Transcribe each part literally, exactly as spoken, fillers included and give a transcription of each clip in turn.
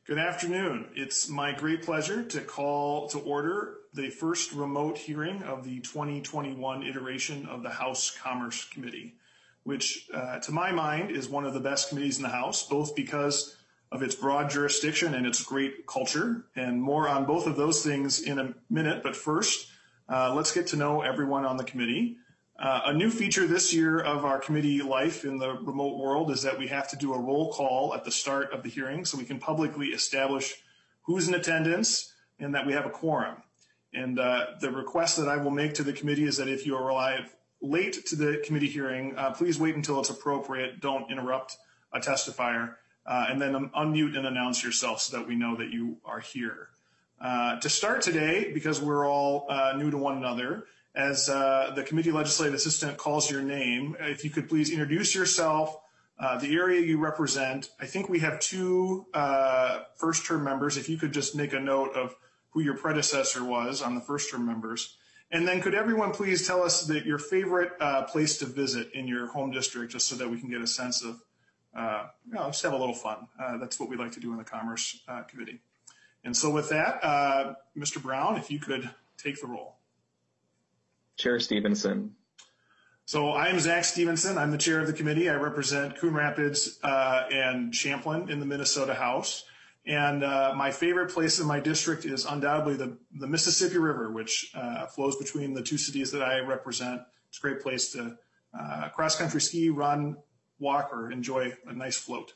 Good afternoon. It's my great pleasure to call to order the first remote hearing of the twenty twenty-one iteration of the House Commerce Committee, which uh, to my mind is one of the best committees in the House, both because of its broad jurisdiction and its great culture, and more on both of those things in a minute. But first, uh, let's get to know everyone on the committee. Uh, a new feature this year of our committee life in the remote world is that we have to do a roll call at the start of the hearing so we can publicly establish who's in attendance and that we have a quorum. And uh, the request that I will make to the committee is that if you arrive late to the committee hearing, uh, please wait until it's appropriate. Don't interrupt a testifier, uh, and then um, unmute and announce yourself so that we know that you are here. Uh, to start today, because we're all uh, new to one another, as uh, the committee legislative assistant calls your name, if you could please introduce yourself, uh, the area you represent. I think we have two uh, first-term members. If you could just make a note of who your predecessor was on the first-term members. And then could everyone please tell us that your favorite uh, place to visit in your home district, just so that we can get a sense of, uh, you know, just have a little fun. Uh, that's what we like to do in the Commerce uh, Committee. And so with that, uh, Mister Brown, if you could take the roll. Chair Stevenson. So I'm Zach Stevenson. I'm the chair of the committee. I represent Coon Rapids uh, and Champlin in the Minnesota House. And uh, my favorite place in my district is undoubtedly the, the Mississippi River, which uh, flows between the two cities that I represent. It's a great place to uh, cross-country ski, run, walk, or enjoy a nice float.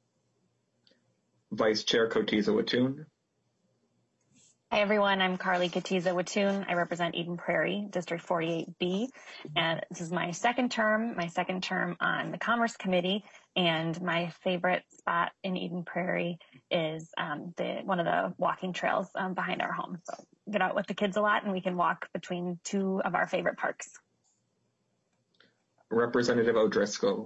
Vice Chair Cotiza Watoon. Hi, everyone. I'm Carly Cotiza Watoon. I represent Eden Prairie, District forty-eight B, and this is my second term, my second term on the Commerce Committee, and my favorite spot in Eden Prairie is um, the one of the walking trails um, behind our home. So get out with the kids a lot, and we can walk between two of our favorite parks. Representative O'Driscoll.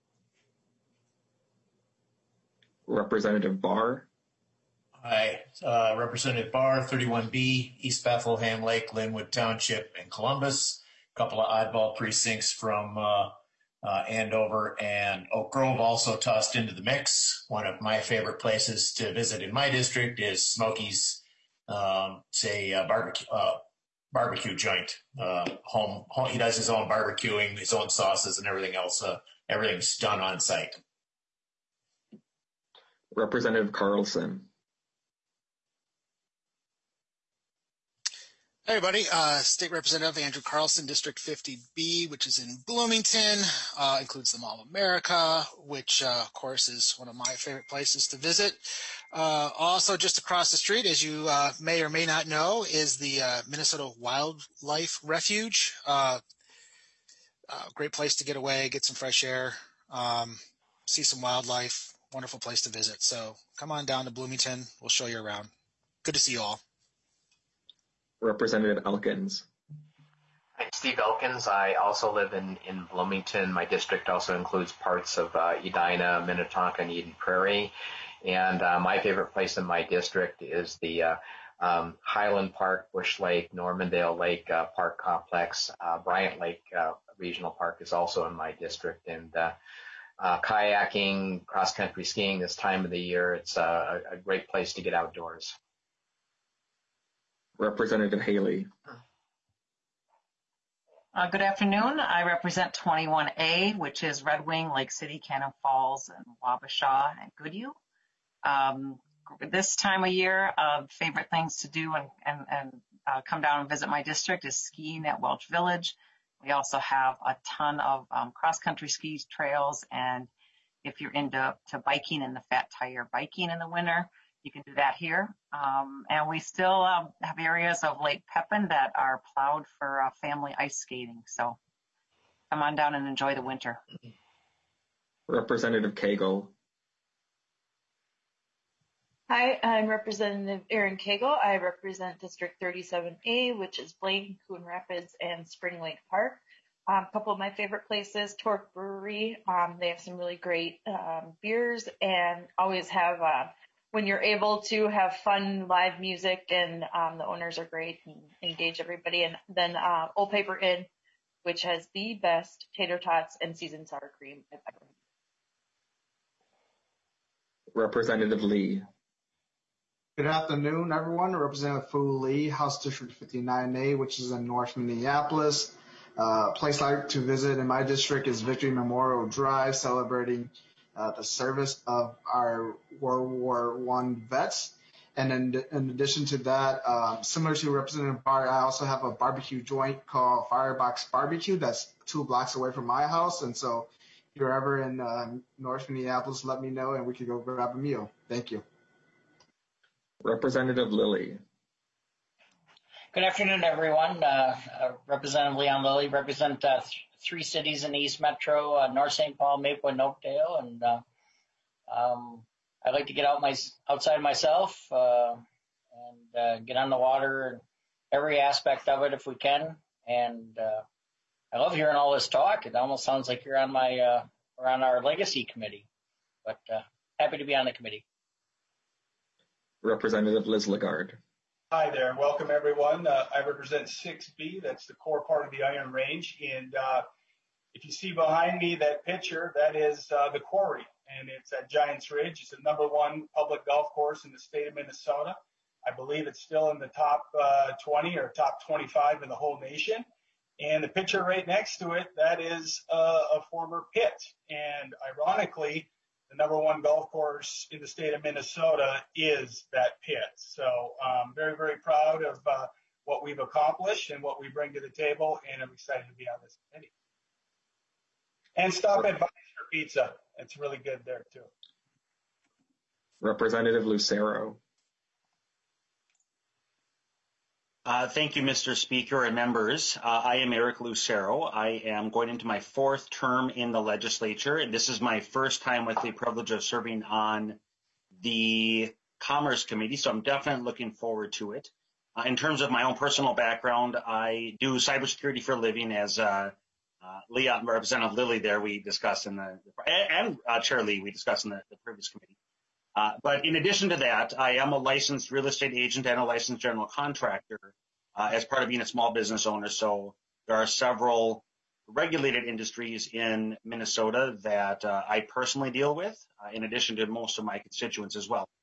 Representative Barr. Hi, uh, Representative Barr, thirty-one B, East Bethlehem Lake, Linwood Township, and Columbus. A couple of oddball precincts from uh, uh, Andover and Oak Grove also tossed into the mix. One of my favorite places to visit in my district is Smokey's, um, say, uh, barbecue uh, barbecue joint. Uh, home, home, he does his own barbecuing, his own sauces, and everything else. Uh, everything's done on site. Representative Carlson. Hey everybody, uh, State Representative Andrew Carlson, District fifty B, which is in Bloomington, uh, includes the Mall of America, which uh, of course is one of my favorite places to visit. Uh, also just across the street, as you uh, may or may not know, is the uh, Minnesota Wildlife Refuge. Uh, uh, great place to get away, get some fresh air, um, see some wildlife, wonderful place to visit. So come on down to Bloomington, we'll show you around. Good to see you all. Representative Elkins. I'm Steve Elkins. I also live in, in Bloomington. My district also includes parts of uh, Edina, Minnetonka, and Eden Prairie. And uh, my favorite place in my district is the uh, um, Highland Park, Bush Lake, Normandale Lake uh, Park Complex. Uh, Bryant Lake uh, Regional Park is also in my district. And uh, uh, kayaking, cross-country skiing this time of the year, it's uh, a, a great place to get outdoors. Representative Haley. Uh, good afternoon. I represent twenty-one A, which is Red Wing, Lake City, Cannon Falls, and Wabasha, and Goodhue. Um, this time of year, uh, favorite things to do and, and, and uh, come down and visit my district is skiing at Welch Village. We also have a ton of um, cross-country ski trails, and if you're into to biking and the Fat Tire biking in the winter, you can do that here. Um, and we still uh, have areas of Lake Pepin that are plowed for uh, family ice skating. So come on down and enjoy the winter. Representative Cagle. Hi, I'm Representative Erin Cagle. I represent District thirty-seven A, which is Blaine, Coon Rapids, and Spring Lake Park. Um, a couple of my favorite places, Torque Brewery. Um, they have some really great um, beers and always have uh, when you're able to have fun live music, and um, the owners are great and engage everybody. And then uh, Old Paper Inn, which has the best tater tots and seasoned sour cream I've ever had. Representative Lee. Good afternoon, everyone. Representative Fu Lee, House District fifty-nine A, which is in North Minneapolis. Uh, a place I like to visit in my district is Victory Memorial Drive, celebrating uh, the service of our World War One vets. And in, in addition to that, um, similar to Representative Barr, I also have a barbecue joint called Firebox Barbecue that's two blocks away from my house. And so if you're ever in uh, North Minneapolis, let me know and we can go grab a meal. Thank you. Representative Lilly. Good afternoon, everyone. Uh, uh, Representative Leon Lilly, represent uh, th- three cities in the East Metro, uh, North Saint Paul, Maplewood, and Oakdale. And uh, um, I'd like to get out my outside myself uh, and uh, get on the water and every aspect of it if we can. And uh, I love hearing all this talk. It almost sounds like you're on my uh, or on our legacy committee. But uh, happy to be on the committee. Representative Liz Lagarde. Hi there. Welcome, everyone. Uh, I represent six B. That's the core part of the Iron Range. And uh, if you see behind me that picture, that is uh, the quarry. And it's at Giants Ridge. It's the number one public golf course in the state of Minnesota. I believe it's still in the top uh, twenty or top twenty-five in the whole nation. And the picture right next to it, that is uh, a former pit. And ironically, the number one golf course in the state of Minnesota is that pit. So I'm um, very, very proud of uh, what we've accomplished and what we bring to the table, and I'm excited to be on this committee. And stop at Vice for pizza. It's really good there, too. Representative Lucero. Uh, thank you, Mister Speaker and members. Uh, I am Eric Lucero. I am going into my fourth term in the legislature. This is my first time with the privilege of serving on the Commerce Committee, so I'm definitely looking forward to it. Uh, in terms of my own personal background, I do cybersecurity for a living, as uh, uh, Leah, Representative Lilly there, we discussed in the, and uh, Chair Lee, we discussed in the, the previous committee. Uh, but in addition to that, I am a licensed real estate agent and a licensed general contractor uh, as part of being a small business owner. So there are several regulated industries in Minnesota that uh, I personally deal with, uh, in addition to most of my constituents as well.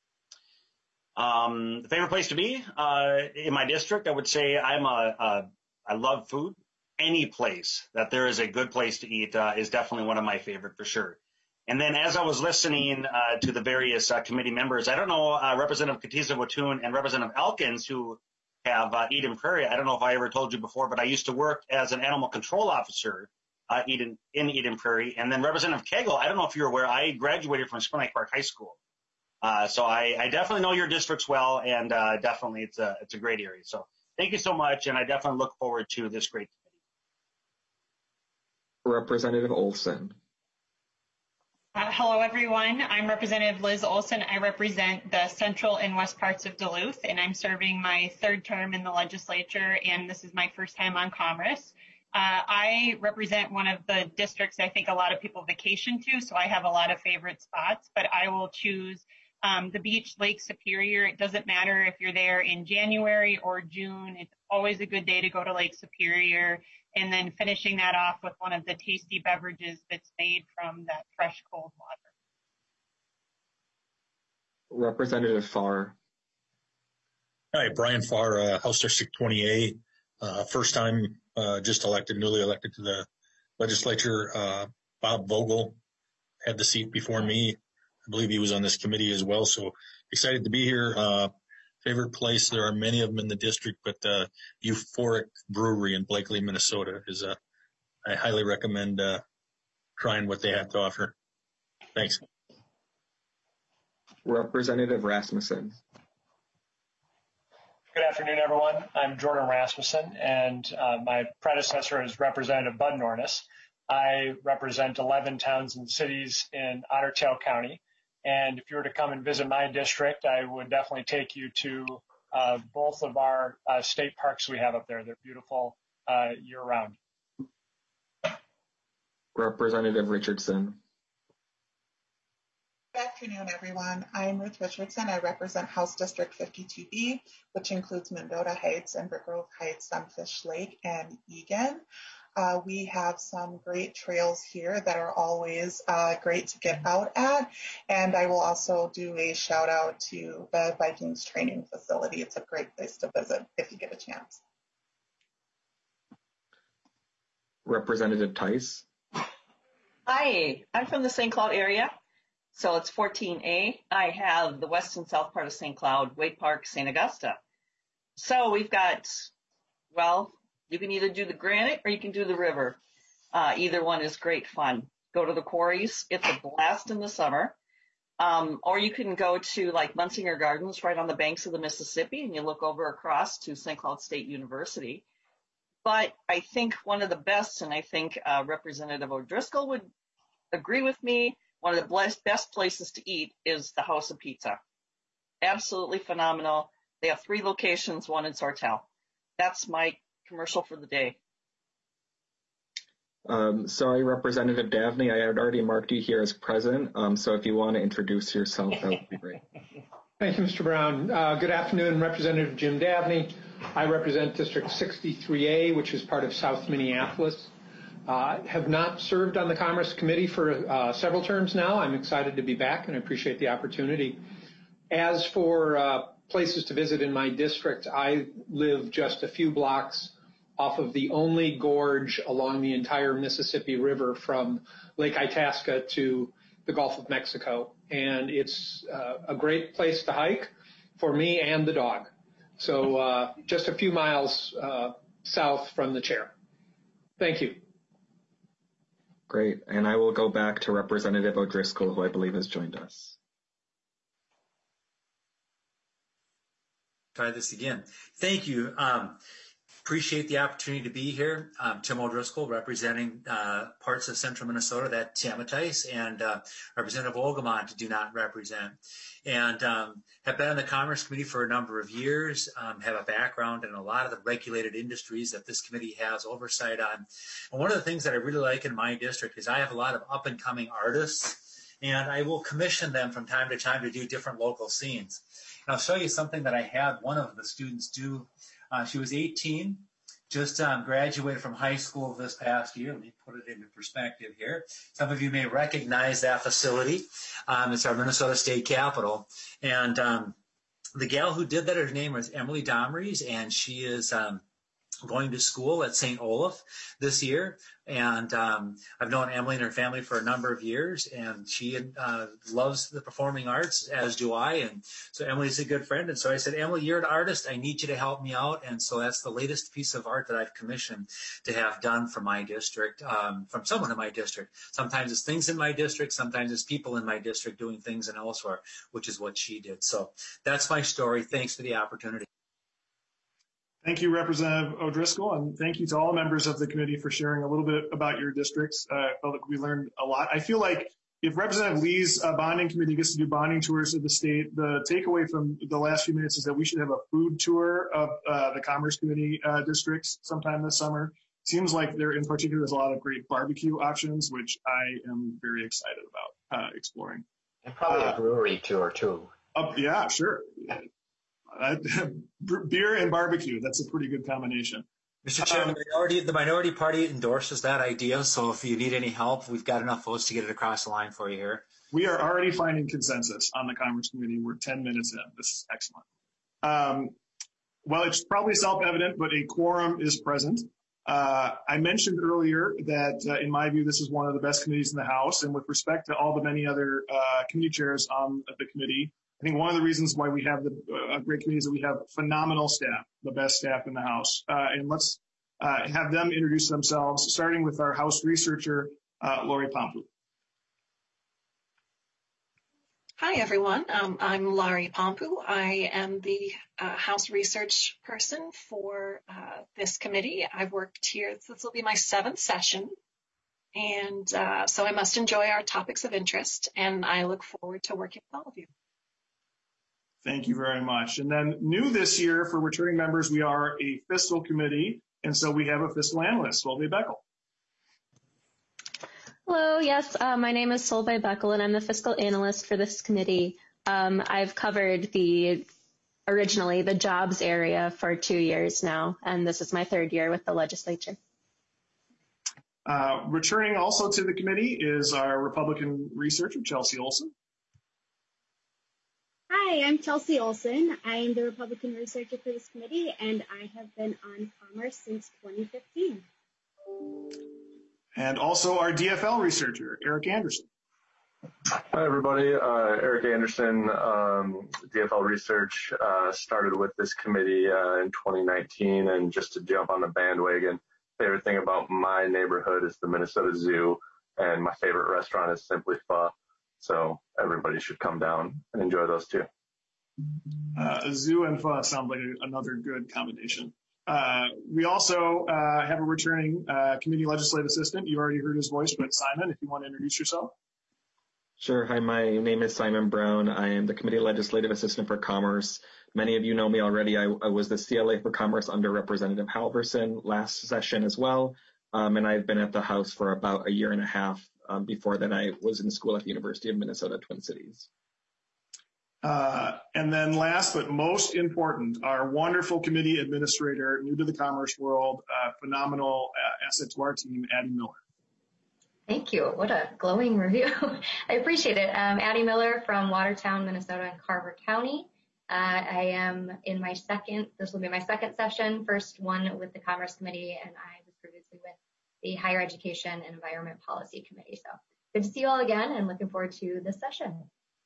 Um, the favorite place to be uh, in my district, I would say I'm a, a I love food. Any place that there is a good place to eat uh, is definitely one of my favorite for sure. And then as I was listening uh, to the various uh, committee members, I don't know, uh, Representative Katiza-Watun and Representative Elkins, who have uh, Eden Prairie, I don't know if I ever told you before, but I used to work as an animal control officer uh, Eden, in Eden Prairie. And then Representative Cagle, I don't know if you're aware, I graduated from Spring Lake Park High School. Uh, so I, I definitely know your districts well, and uh, definitely it's a, it's a great area. So thank you so much, and I definitely look forward to this great committee. Representative Olson. Uh, hello, everyone. I'm Representative Liz Olson. I represent the central and west parts of Duluth, and I'm serving my third term in the legislature, and this is my first time on Commerce. Uh, I represent one of the districts I think a lot of people vacation to, so I have a lot of favorite spots, but I will choose um, the beach, Lake Superior. It doesn't matter if you're there in January or June. It's always a good day to go to Lake Superior. And then finishing that off with one of the tasty beverages that's made from that fresh, cold water. Representative Farr. Hi, Brian Farr, uh, House District twenty A. Uh, first time uh, just elected, newly elected to the legislature. Uh, Bob Vogel had the seat before me. I believe he was on this committee as well. So excited to be here. Uh, Favorite place, there are many of them in the district, but uh, Euphoric Brewery in Blakely, Minnesota is uh, I highly recommend uh, trying what they have to offer. Thanks. Representative Rasmussen. Good afternoon, everyone. I'm Jordan Rasmussen, and uh, my predecessor is Representative Bud Nornis. I represent eleven towns and cities in Otter Tail County. And if you were to come and visit my district, I would definitely take you to uh, both of our uh, state parks we have up there. They're beautiful uh, year-round. Representative Richardson. Good afternoon, everyone. I'm Ruth Richardson. I represent House District fifty-two B, which includes Mendota Heights and Brick Grove Heights, Sunfish Lake, and Egan. Uh, we have some great trails here that are always uh, great to get out at. And I will also do a shout out to the Vikings training facility. It's a great place to visit if you get a chance. Representative Tice. Hi, I'm from the Saint Cloud area. So it's fourteen A. I have the west and south part of Saint Cloud, Wade Park, Saint Augusta. So we've got, well, you can either do the granite or you can do the river. Uh, either one is great fun. Go to the quarries. It's a blast in the summer. Um, or you can go to like Munsinger Gardens right on the banks of the Mississippi and you look over across to Saint Cloud State University. But I think one of the best, and I think uh, Representative O'Driscoll would agree with me, one of the best places to eat is the House of Pizza. Absolutely phenomenal. They have three locations, one in Sortel. That's my commercial for the day. Um, sorry, Representative Davney, I had already marked you here as present, um, so if you want to introduce yourself, that would be great. Thank you, Mister Brown. Uh, good afternoon, Representative Jim Davney. I represent District sixty-three A, which is part of South Minneapolis. Uh, have not served on the Commerce Committee for uh, several terms now. I'm excited to be back and I appreciate the opportunity. As for uh, places to visit in my district, I live just a few blocks off of the only gorge along the entire Mississippi River from Lake Itasca to the Gulf of Mexico. And it's uh, a great place to hike for me and the dog. So uh, just a few miles uh, south from the chair. Thank you. Great. And I will go back to Representative O'Driscoll, who I believe has joined us. Try this again. Thank you. Um, appreciate the opportunity to be here. I'm Tim O'Driscoll, representing uh, parts of central Minnesota that Tamatice and uh, Representative Olgamont do not represent. And um, have been on the Commerce Committee for a number of years, um, have a background in a lot of the regulated industries that this committee has oversight on. And one of the things that I really like in my district is I have a lot of up-and-coming artists, and I will commission them from time to time to do different local scenes. And I'll show you something that I had one of the students do. Uh, she was eighteen, just um, graduated from high school this past year. Let me put it into perspective here. Some of you may recognize that facility. Um, it's our Minnesota State Capitol. And um, the gal who did that, her name was Emily Domries, and she is um, going to school at Saint Olaf this year. And um, I've known Emily and her family for a number of years, and she uh, loves the performing arts, as do I. And so Emily's a good friend. And so I said, Emily, you're an artist. I need you to help me out. And so that's the latest piece of art that I've commissioned to have done for my district, um, from someone in my district. Sometimes it's things in my district. Sometimes it's people in my district doing things in elsewhere, which is what she did. So that's my story. Thanks for the opportunity. Thank you, Representative O'Driscoll, and thank you to all members of the committee for sharing a little bit about your districts. Uh, I felt like we learned a lot. I feel like if Representative Lee's uh, bonding committee gets to do bonding tours of the state, the takeaway from the last few minutes is that we should have a food tour of uh, the Commerce Committee uh, districts sometime this summer. Seems like there, in particular, there's a lot of great barbecue options, which I am very excited about uh, exploring. And probably uh, a brewery tour, too. Uh, yeah, sure. Uh, beer and barbecue, that's a pretty good combination. Mister Chairman, um, the, minority, the minority party endorses that idea, so if you need any help, we've got enough votes to get it across the line for you here. We are already finding consensus on the Commerce Committee. We're ten minutes in. This is excellent. Um, well, it's probably self-evident, but a quorum is present. Uh, I mentioned earlier that, uh, in my view, this is one of the best committees in the House, and with respect to all the many other uh, committee chairs on the committee, I think one of the reasons why we have the uh, great committee is that we have phenomenal staff, the best staff in the House. Uh, and let's uh, have them introduce themselves, starting with our House researcher, uh, Lori Pompu. Hi, everyone. Um, I'm Laurie Pompu. I am the uh, House research person for uh, this committee. I've worked here. This will be my seventh session. And uh, so I must enjoy our topics of interest, and I look forward to working with all of you. Thank you very much. And then new this year for returning members, we are a fiscal committee, and so we have a fiscal analyst, Solveig Beckel. Hello, yes, uh, my name is Solveig Beckel, and I'm the fiscal analyst for this committee. Um, I've covered the, originally, the jobs area for two years now, and this is my third year with the legislature. Uh, returning also to the committee is our Republican researcher, Chelsea Olson. Hi, I'm Chelsea Olson. I am the Republican researcher for this committee, and I have been on commerce since twenty fifteen. And also our D F L researcher, Eric Anderson. Hi, everybody. Uh, Eric Anderson, um, D F L Research, uh, started with this committee uh, in twenty nineteen, and just to jump on the bandwagon, favorite thing about my neighborhood is the Minnesota Zoo, and my favorite restaurant is Simply Pho. So everybody should come down and enjoy those too. Uh, zoo and pho sound like a, another good combination. Uh, we also uh, have a returning uh, committee legislative assistant. You already heard his voice, but Simon, if you want to introduce yourself. Sure. Hi, my name is Simon Brown. I am the Committee Legislative Assistant for Commerce. Many of you know me already. I, I was the C L A for Commerce under Representative Halverson last session as well, um, and I've been at the House for about a year and a half. Um, before that, I was in school at the University of Minnesota Twin Cities. Uh, and then last but most important, our wonderful committee administrator, new to the commerce world, uh, phenomenal uh, asset to our team, Addie Miller. Thank you. What a glowing review. I appreciate it. Um, Addie Miller from Watertown, Minnesota and Carver County. Uh, I am in my second, this will be my second session, first one with the Commerce Committee, and I was previously with the Higher Education and Environment Policy Committee. So good to see you all again and looking forward to this session.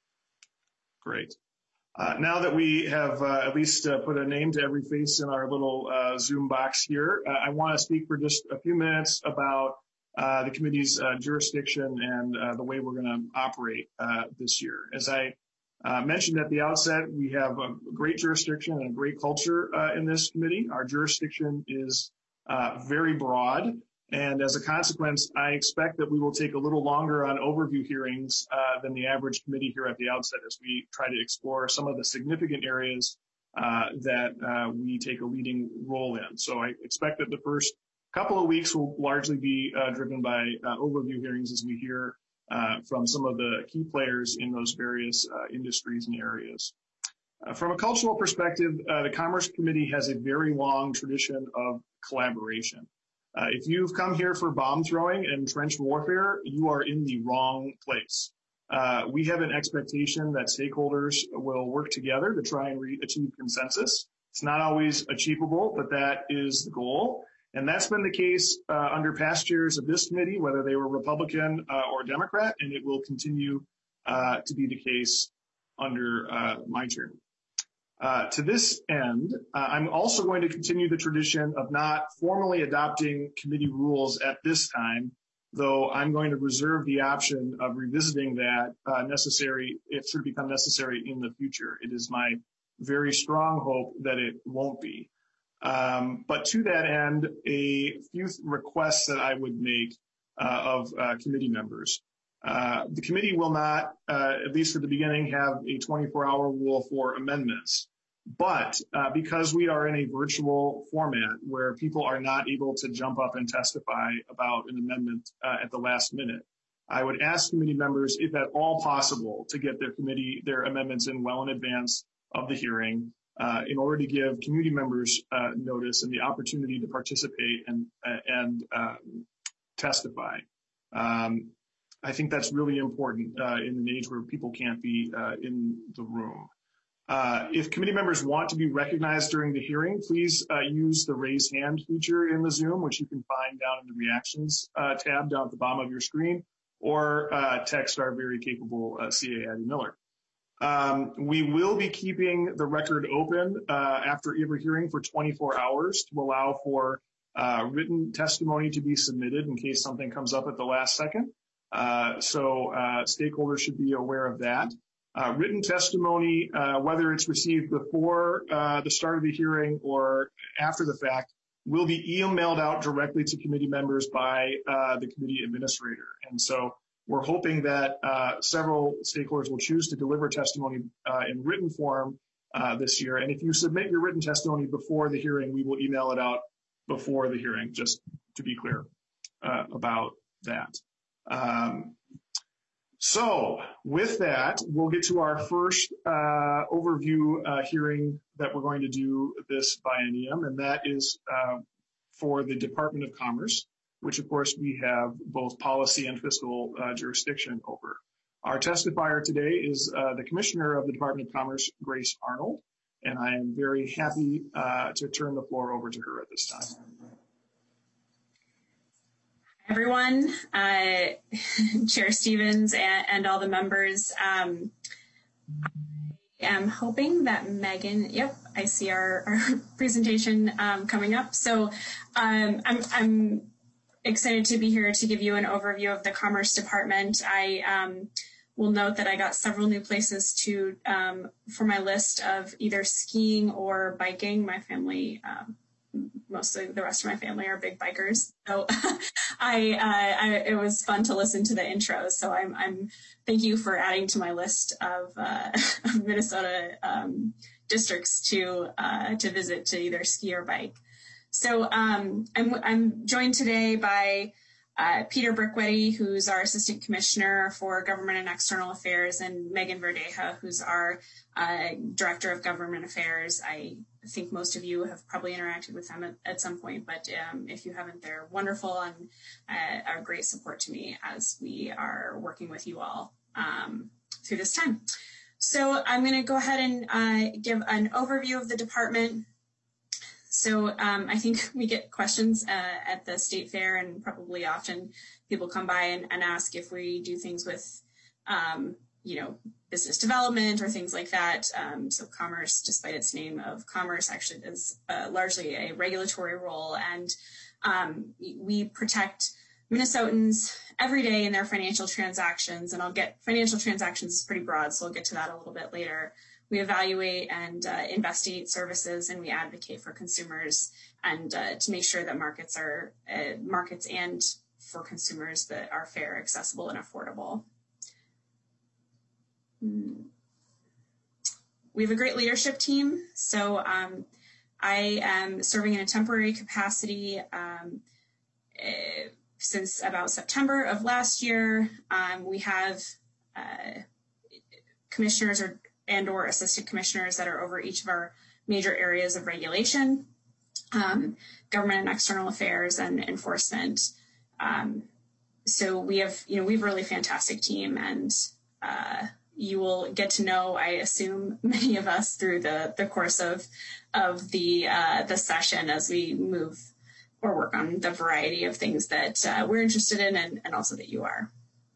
Great. Uh, now that we have uh, at least uh, put a name to every face in our little uh, Zoom box here, uh, I want to speak for just a few minutes about uh, the committee's uh, jurisdiction and uh, the way we're going to operate uh, this year. As I uh, mentioned at the outset, we have a great jurisdiction and a great culture uh, in this committee. Our jurisdiction is uh, very broad. And as a consequence, I expect that we will take a little longer on overview hearings uh, than the average committee here at the outset as we try to explore some of the significant areas uh, that uh, we take a leading role in. So I expect that the first couple of weeks will largely be uh, driven by uh, overview hearings as we hear uh, from some of the key players in those various uh, industries and areas. Uh, from a cultural perspective, uh, the Commerce Committee has a very long tradition of collaboration. Uh, if you've come here for bomb throwing and trench warfare, you are in the wrong place. Uh, we have an expectation that stakeholders will work together to try and re- achieve consensus. It's not always achievable, but that is the goal. And that's been the case uh, under past chairs of this committee, whether they were Republican uh, or Democrat, and it will continue uh, to be the case under uh, my term. Uh, to this end, uh, I'm also going to continue the tradition of not formally adopting committee rules at this time, though I'm going to reserve the option of revisiting that uh, necessary, if it should become necessary in the future. It is my very strong hope that it won't be. Um, but to that end, a few requests that I would make uh, of uh, committee members. Uh, the committee will not, uh, at least at the beginning, have a twenty-four hour rule for amendments. But uh, because we are in a virtual format where people are not able to jump up and testify about an amendment uh, at the last minute, I would ask committee members, if at all possible, to get their committee, their amendments in well in advance of the hearing uh, in order to give community members uh, notice and the opportunity to participate and, and uh, testify. Um, I think that's really important uh, in an age where people can't be uh, in the room. Uh, if committee members want to be recognized during the hearing, please uh, use the raise hand feature in the Zoom, which you can find down in the reactions uh, tab down at the bottom of your screen, or uh, text our very capable uh, C A Addie Miller. Um, we will be keeping the record open uh, after every hearing for twenty-four hours to allow for uh, written testimony to be submitted in case something comes up at the last second. Uh, so uh, stakeholders should be aware of that. Uh, written testimony, uh, whether it's received before uh, the start of the hearing or after the fact, will be emailed out directly to committee members by uh, the committee administrator. And so we're hoping that uh, several stakeholders will choose to deliver testimony uh, in written form uh, this year. And if you submit your written testimony before the hearing, we will email it out before the hearing, just to be clear uh, about that. Um, So with that, we'll get to our first uh, overview uh, hearing that we're going to do this biennium, and that is uh, for the Department of Commerce. which of course we have both policy and fiscal uh, jurisdiction over. Our testifier today is uh, the Commissioner of the Department of Commerce, Grace Arnold, and I am very happy uh, to turn the floor over to her at this time. Everyone, uh, Chair Stevens and, and all the members. Um, I am hoping that Megan, yep, I see our, our presentation um, coming up. So um, I'm, I'm excited to be here to give you an overview of the Commerce Department. I um, will note that I got several new places to um, for my list of either skiing or biking. My family um, mostly the rest of my family are big bikers. So I, uh, I, it was fun to listen to the intros. So I'm, I'm, thank you for adding to my list of, uh, Minnesota, um, districts to, uh, to visit to either ski or bike. So, um, I'm, I'm joined today by, uh, Peter Brickwetty, who's our Assistant Commissioner for Government and External Affairs, and Megan Verdeja, who's our, uh, Director of Government Affairs. I think most of you have probably interacted with them at, at some point, but um, if you haven't, they're wonderful and uh, are great support to me as we are working with you all um, through this time. So I'm going to go ahead and uh, give an overview of the department. So um, I think we get questions uh, at the State Fair, and probably often people come by and, and ask if we do things with um, you know, business development or things like that. Um, so commerce, despite its name of commerce, actually is uh, largely a regulatory role. And um, we protect Minnesotans every day in their financial transactions. And I'll get financial transactions is pretty broad, so I'll get to that a little bit later. We evaluate and uh, investigate services, and we advocate for consumers and uh, to make sure that markets are uh, markets and for consumers that are fair, accessible, and affordable. We have a great leadership team. So um, I am serving in a temporary capacity um, uh, since about September of last year. Um, we have uh, commissioners or and or assistant commissioners that are over each of our major areas of regulation, um, government and external affairs, and enforcement. Um, so we have, you know, we have a really fantastic team, and uh, you will get to know, I assume, many of us through the, the course of of the uh, the session as we move or work on the variety of things that uh, we're interested in, and, and also that you are.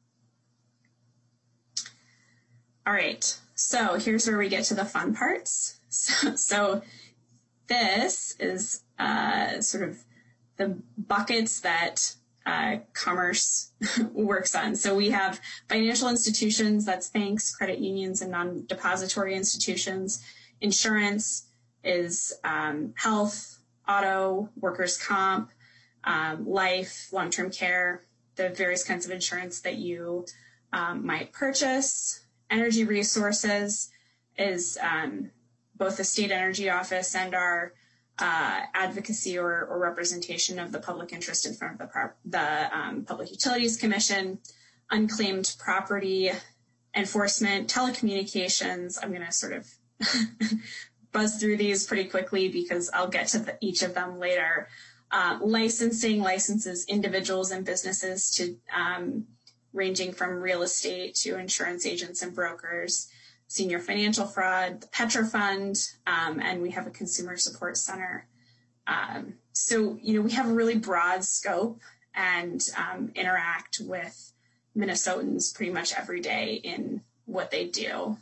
All right, so here's where we get to the fun parts. So, so this is uh, sort of the buckets that Uh, commerce works on. So we have financial institutions, that's banks, credit unions, and non-depository institutions. Insurance is um, health, auto, workers' comp, um, life, long-term care, the various kinds of insurance that you um, might purchase. Energy resources is um, both the state energy office and our Uh, advocacy or, or representation of the public interest in front of the, the um, Public Utilities Commission. Unclaimed property enforcement, telecommunications. I'm going to sort of buzz through these pretty quickly because I'll get to the, each of them later. Uh, licensing licenses individuals and businesses to um, ranging from real estate to insurance agents and brokers. Senior financial fraud, the Petra Fund, um, and we have a consumer support center. Um, so, you know, we have a really broad scope and um, interact with Minnesotans pretty much every day in what they do.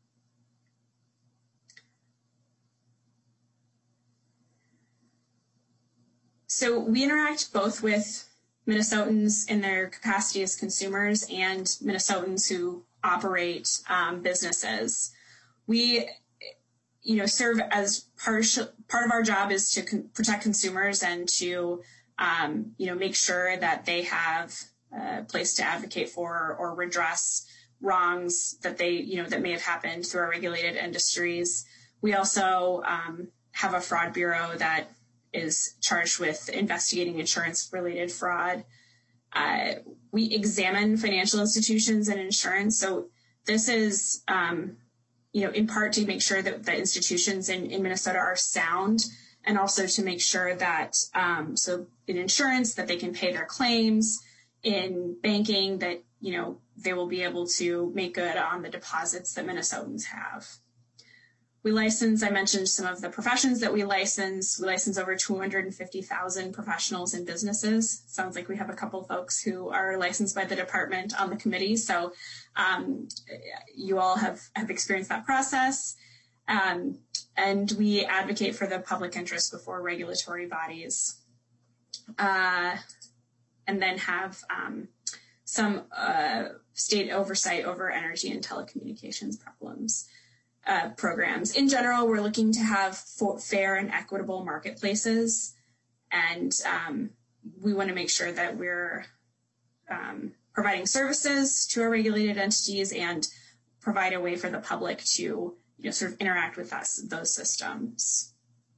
So we interact both with Minnesotans in their capacity as consumers and Minnesotans who operate um, businesses. We, you know, serve as part part of our job is to con- protect consumers and to, um, you know, make sure that they have a place to advocate for or redress wrongs that they, you know, that may have happened through our regulated industries. We also um, have a fraud bureau that is charged with investigating insurance-related fraud. Uh, we examine financial institutions and insurance. So this is, um, you know, in part to make sure that the institutions in, in Minnesota are sound and also to make sure that, um, so in insurance, that they can pay their claims, in banking, that, you know, they will be able to make good on the deposits that Minnesotans have. We license, I mentioned some of the professions that we license. We license over two hundred fifty thousand professionals and businesses. Sounds like we have a couple folks who are licensed by the department on the committee. So um, you all have, have experienced that process. Um, and we advocate for the public interest before regulatory bodies. Uh, and then have um, some uh, state oversight over energy and telecommunications problems. Uh, programs. In general, we're looking to have for fair and equitable marketplaces, and um, we want to make sure that we're um, providing services to our regulated entities and provide a way for the public to, you know, sort of interact with us, those systems.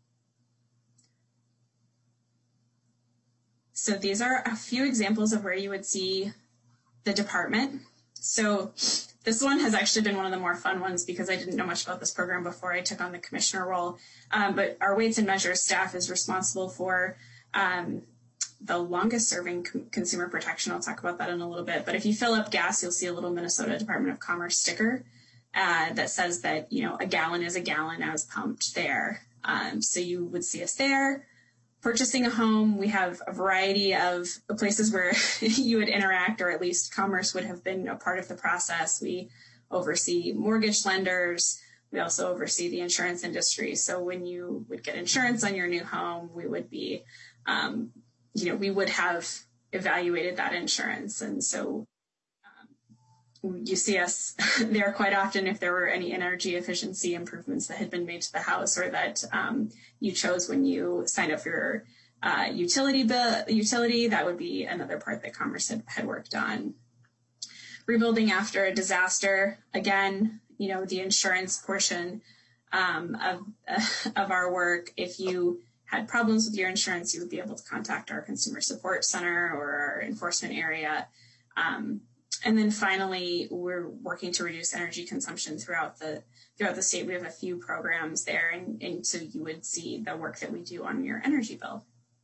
So these are a few examples of where you would see the department. So this one has actually been one of the more fun ones because I didn't know much about this program before I took on the commissioner role. Um, but our Weights and Measures staff is responsible for um, the longest serving co- consumer protection. I'll talk about that in a little bit. But if you fill up gas, you'll see a little Minnesota Department of Commerce sticker uh, that says that, you know, a gallon is a gallon as pumped there. Um, so you would see us there. Purchasing a home, we have a variety of places where you would interact, or at least Commerce would have been a part of the process. We oversee mortgage lenders. We also oversee the insurance industry. So when you would get insurance on your new home, we would be, um, you know, we would have evaluated that insurance. And so um, you see us there quite often if there were any energy efficiency improvements that had been made to the house, or that um, you chose when you signed up for your uh, utility bill, utility, that would be another part that Commerce had, had worked on. Rebuilding after a disaster, again, you know, the insurance portion um, of, uh, of our work. If you had problems with your insurance, you would be able to contact our consumer support center or our enforcement area. Um, And then finally, we're working to reduce energy consumption throughout the throughout the state. We have a few programs there, and, and so you would see the work that we do on your energy bill.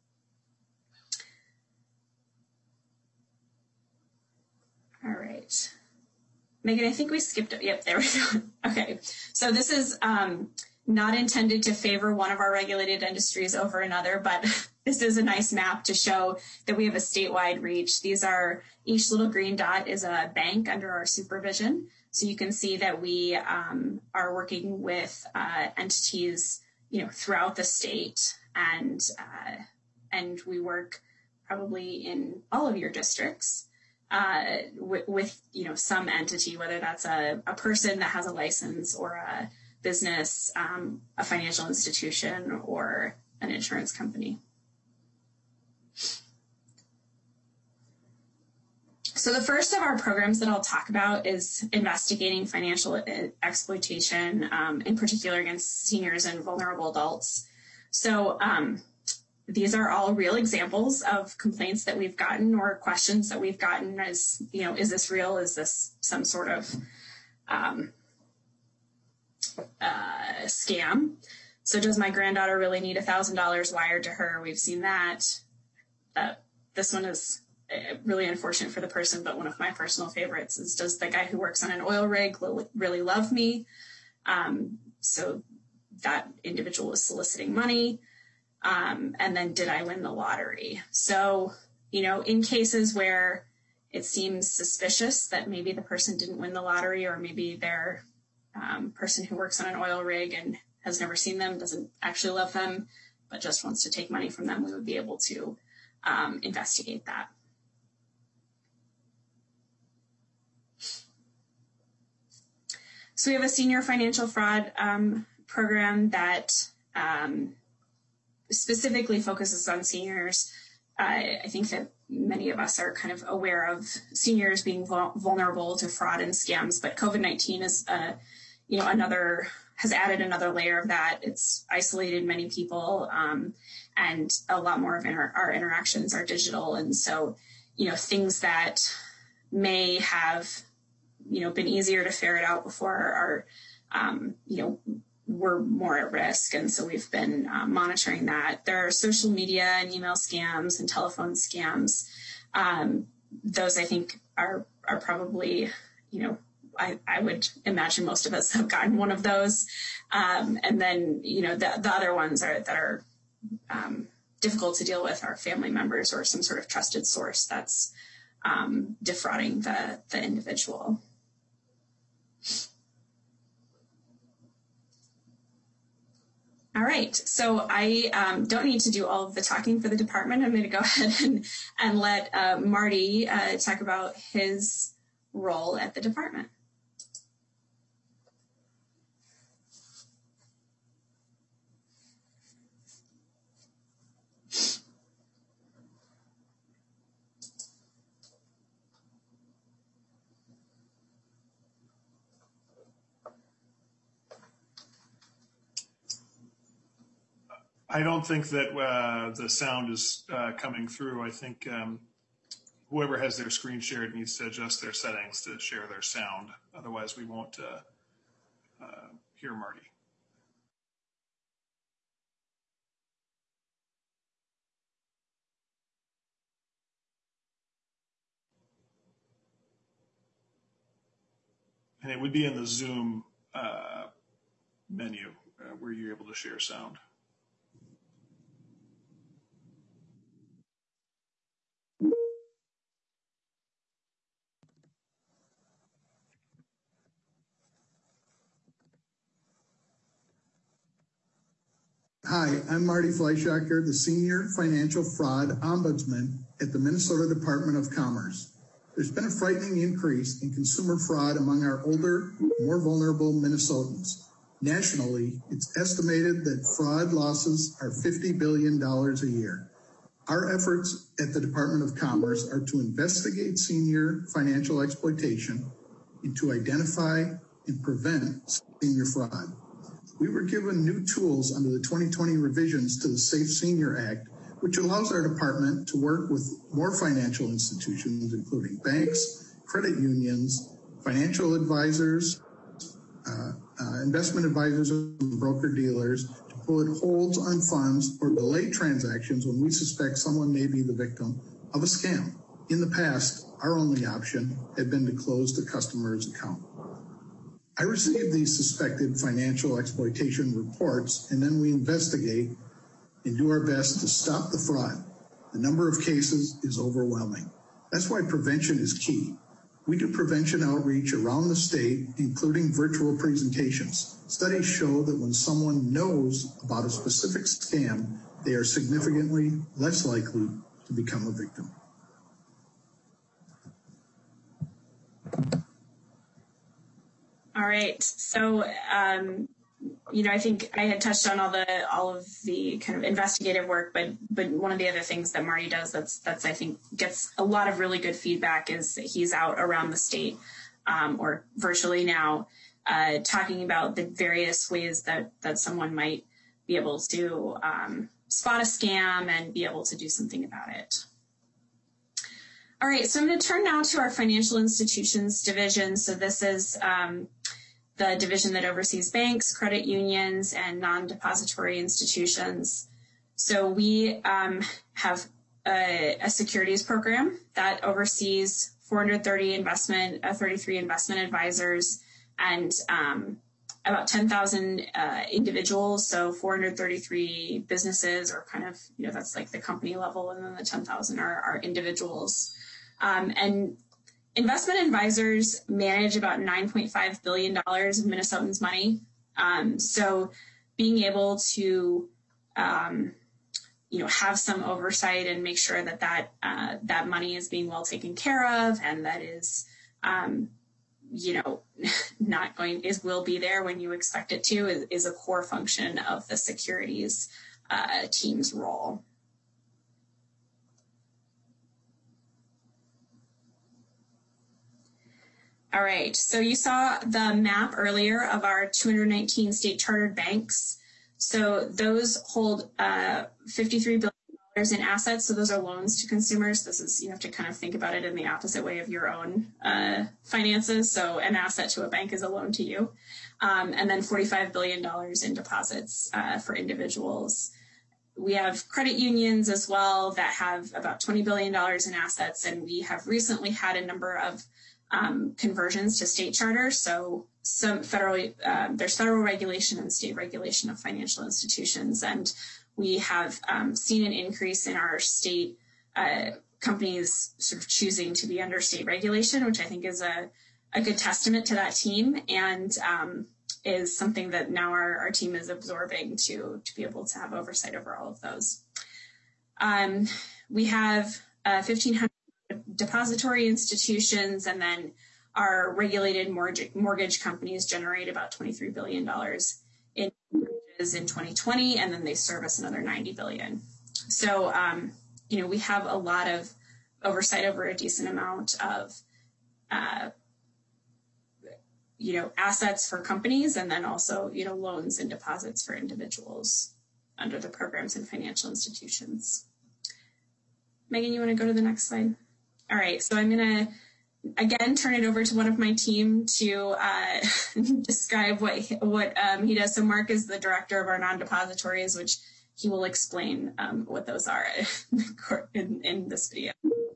All right. Megan, I think we skipped it. Yep, there we go. Okay. So this is um, not intended to favor one of our regulated industries over another, but this is a nice map to show that we have a statewide reach. These are, each little green dot is a bank under our supervision. So you can see that we um, are working with uh, entities, you know, throughout the state, and uh, and we work probably in all of your districts uh, with, with, you know, some entity, whether that's a, a person that has a license, or a business, um, a financial institution, or an insurance company. So the first of our programs that I'll talk about is investigating financial exploitation, um, in particular against seniors and vulnerable adults. So um, these are all real examples of complaints that we've gotten, or questions that we've gotten as, you know, is this real? Is this some sort of um, uh, scam? So does my granddaughter really need one thousand dollars wired to her? We've seen that. That this one is really unfortunate for the person, but one of my personal favorites is, does the guy who works on an oil rig really love me? Um, so that individual was soliciting money. Um, and then, did I win the lottery? So, you know, in cases where it seems suspicious that maybe the person didn't win the lottery, or maybe their um, person who works on an oil rig and has never seen them, doesn't actually love them, but just wants to take money from them, we would be able to um, investigate that. So we have a senior financial fraud um, program that um, specifically focuses on seniors. Uh, I think that many of us are kind of aware of seniors being vul- vulnerable to fraud and scams, but COVID nineteen is, uh, you know, another, has added another layer of that. It's isolated many people, um, and a lot more of inter- our interactions are digital. And so, you know, things that may have, you know, been easier to ferret out before are, um, you know, were more at risk. And so we've been uh, monitoring that. There are social media and email scams and telephone scams. Um, those I think are, are probably, you know, I, I would imagine most of us have gotten one of those. Um, and then, you know, the, the other ones are that are um, difficult to deal with are family members or some sort of trusted source that's um, defrauding the, the individual. All right, so I um, don't need to do all of the talking for the department. I'm going to go ahead and, and let uh, Marty uh, talk about his role at the department. I don't think that uh, the sound is uh, coming through. I think um, whoever has their screen shared needs to adjust their settings to share their sound. Otherwise, we won't uh, uh, hear Marty. And it would be in the Zoom uh, menu uh, where you're able to share sound. Hi, I'm Marty Fleischacker, the Senior Financial Fraud Ombudsman at the Minnesota Department of Commerce. There's been a frightening increase in consumer fraud among our older, more vulnerable Minnesotans. Nationally, it's estimated that fraud losses are fifty billion dollars a year. Our efforts at the Department of Commerce are to investigate senior financial exploitation and to identify and prevent senior fraud. We were given new tools under the twenty twenty revisions to the Safe Senior Act, which allows our department to work with more financial institutions, including banks, credit unions, financial advisors, uh, uh, investment advisors, and broker-dealers to put holds on funds or delay transactions when we suspect someone may be the victim of a scam. In the past, our only option had been to close the customer's account. I receive these suspected financial exploitation reports, and then we investigate and do our best to stop the fraud. The number of cases is overwhelming. That's why prevention is key. We do prevention outreach around the state, including virtual presentations. Studies show that when someone knows about a specific scam, they are significantly less likely to become a victim. All right, so um, you know, I think I had touched on all the all of the kind of investigative work, but but one of the other things that Marty does that's that's I think gets a lot of really good feedback is he's out around the state um, or virtually now uh, talking about the various ways that that someone might be able to um, spot a scam and be able to do something about it. All right, so I'm going to turn now to our financial institutions division. So this is um, the division that oversees banks, credit unions, and non-depository institutions. So we um, have a, a securities program that oversees four hundred thirty investment, uh, thirty-three investment advisors, and um, about ten thousand uh, individuals. So four hundred thirty-three businesses, or kind of, you know, that's like the company level, and then the ten thousand are, are individuals. Um, and investment advisors manage about nine point five billion dollars of Minnesotans' money. Um, so being able to, um, you know, have some oversight and make sure that that, uh, that money is being well taken care of and that is, um, you know, not going, is will be there when you expect it to is, is a core function of the securities uh, team's role. All right, so you saw the map earlier of our two hundred nineteen state chartered banks. So those hold uh, fifty-three billion dollars in assets. So those are loans to consumers. This is, you have to kind of think about it in the opposite way of your own uh, finances. So an asset to a bank is a loan to you. um, and then forty-five billion dollars in deposits uh, for individuals. We have credit unions as well that have about twenty billion dollars in assets, and we have recently had a number of um, conversions to state charters. So some federal, uh, there's federal regulation and state regulation of financial institutions, and we have um, seen an increase in our state uh, companies sort of choosing to be under state regulation, which I think is a, a good testament to that team, and um, is something that now our, our team is absorbing to, to be able to have oversight over all of those. Um, we have uh, fifteen hundred depository institutions, and then our regulated mortgage, mortgage companies generate about twenty-three billion dollars in mortgages in twenty twenty, and then they service another ninety billion dollars. So, um, you know, we have a lot of oversight over a decent amount of uh, you know, assets for companies, and then also, you know, loans and deposits for individuals under the programs and financial institutions. Megan, you want to go to the next slide? All right, so I'm going to, again, turn it over to one of my team to uh, describe what, what um, he does. So Mark is the director of our non-depositories, which he will explain um, what those are in, in this video.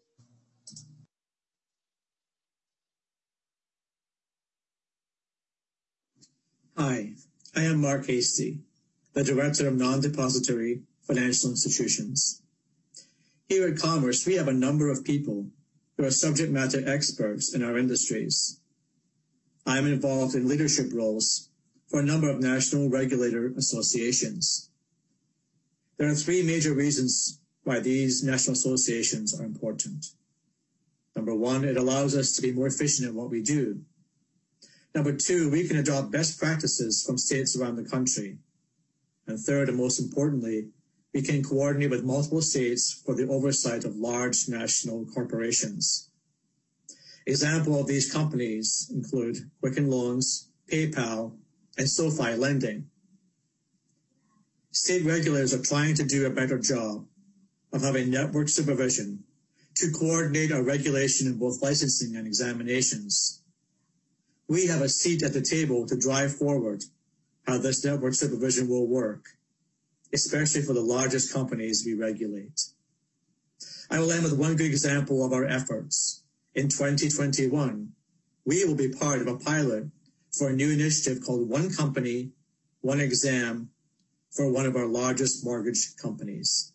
Hi, I am Mark Hasty, the Director of Non-Depository Financial Institutions. Here at Commerce, we have a number of people who are subject matter experts in our industries. I am involved in leadership roles for a number of national regulator associations. There are three major reasons why these national associations are important. Number one, it allows us to be more efficient at what we do. Number two, we can adopt best practices from states around the country. And third, and most importantly, we can coordinate with multiple states for the oversight of large national corporations. Examples of these companies include Quicken Loans, PayPal, and SoFi Lending. State regulators are trying to do a better job of having network supervision to coordinate our regulation in both licensing and examinations. We have a seat at the table to drive forward how this network supervision will work, especially for the largest companies we regulate. I will end with one good example of our efforts. In twenty twenty-one, we will be part of a pilot for a new initiative called One Company, One Exam for one of our largest mortgage companies.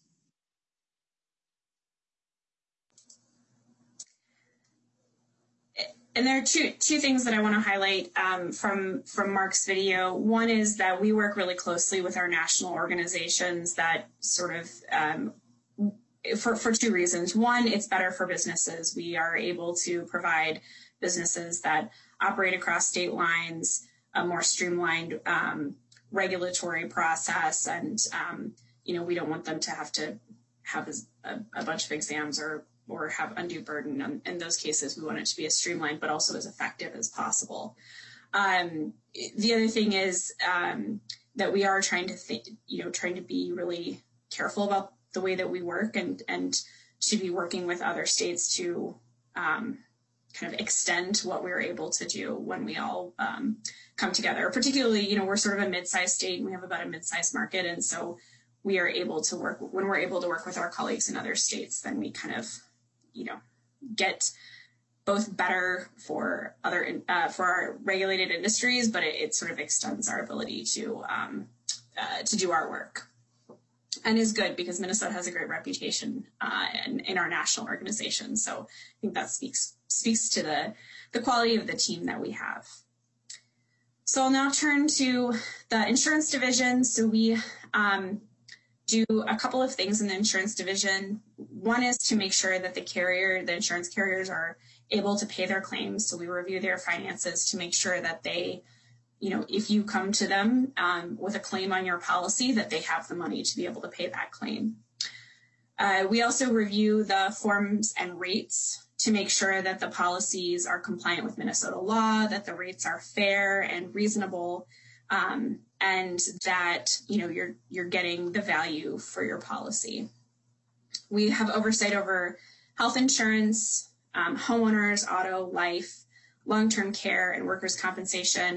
And there are two two things that I want to highlight um, from from Mark's video. One is that we work really closely with our national organizations that sort of um, for for two reasons. One, it's better for businesses. We are able to provide businesses that operate across state lines a more streamlined um, regulatory process, and um, you know, we don't want them to have to have a, a bunch of exams or or have undue burden. In, in those cases, we want it to be as streamlined, but also as effective as possible. Um, the other thing is um, that we are trying to think, you know, trying to be really careful about the way that we work, and, and to be working with other states to um, kind of extend what we're able to do when we all um, come together. Particularly, you know, we're sort of a mid-sized state, and we have about a mid-sized market, and so we are able to work, when we're able to work with our colleagues in other states, then we kind of, you know, get both better for other uh, for our regulated industries, but it, it sort of extends our ability to um, uh, to do our work, and is good because Minnesota has a great reputation uh, in, in our national organization. So I think that speaks speaks to the the quality of the team that we have. So I'll now turn to the insurance division. So we um, do a couple of things in the insurance division. One is to make sure that the carrier, the insurance carriers, are able to pay their claims. So we review their finances to make sure that they, you know, if you come to them um, with a claim on your policy, that they have the money to be able to pay that claim. Uh, we also review the forms and rates to make sure that the policies are compliant with Minnesota law, that the rates are fair and reasonable, um, and that, you know, you're you're getting the value for your policy. We have oversight over health insurance, um, homeowners, auto, life, long-term care, and workers' compensation,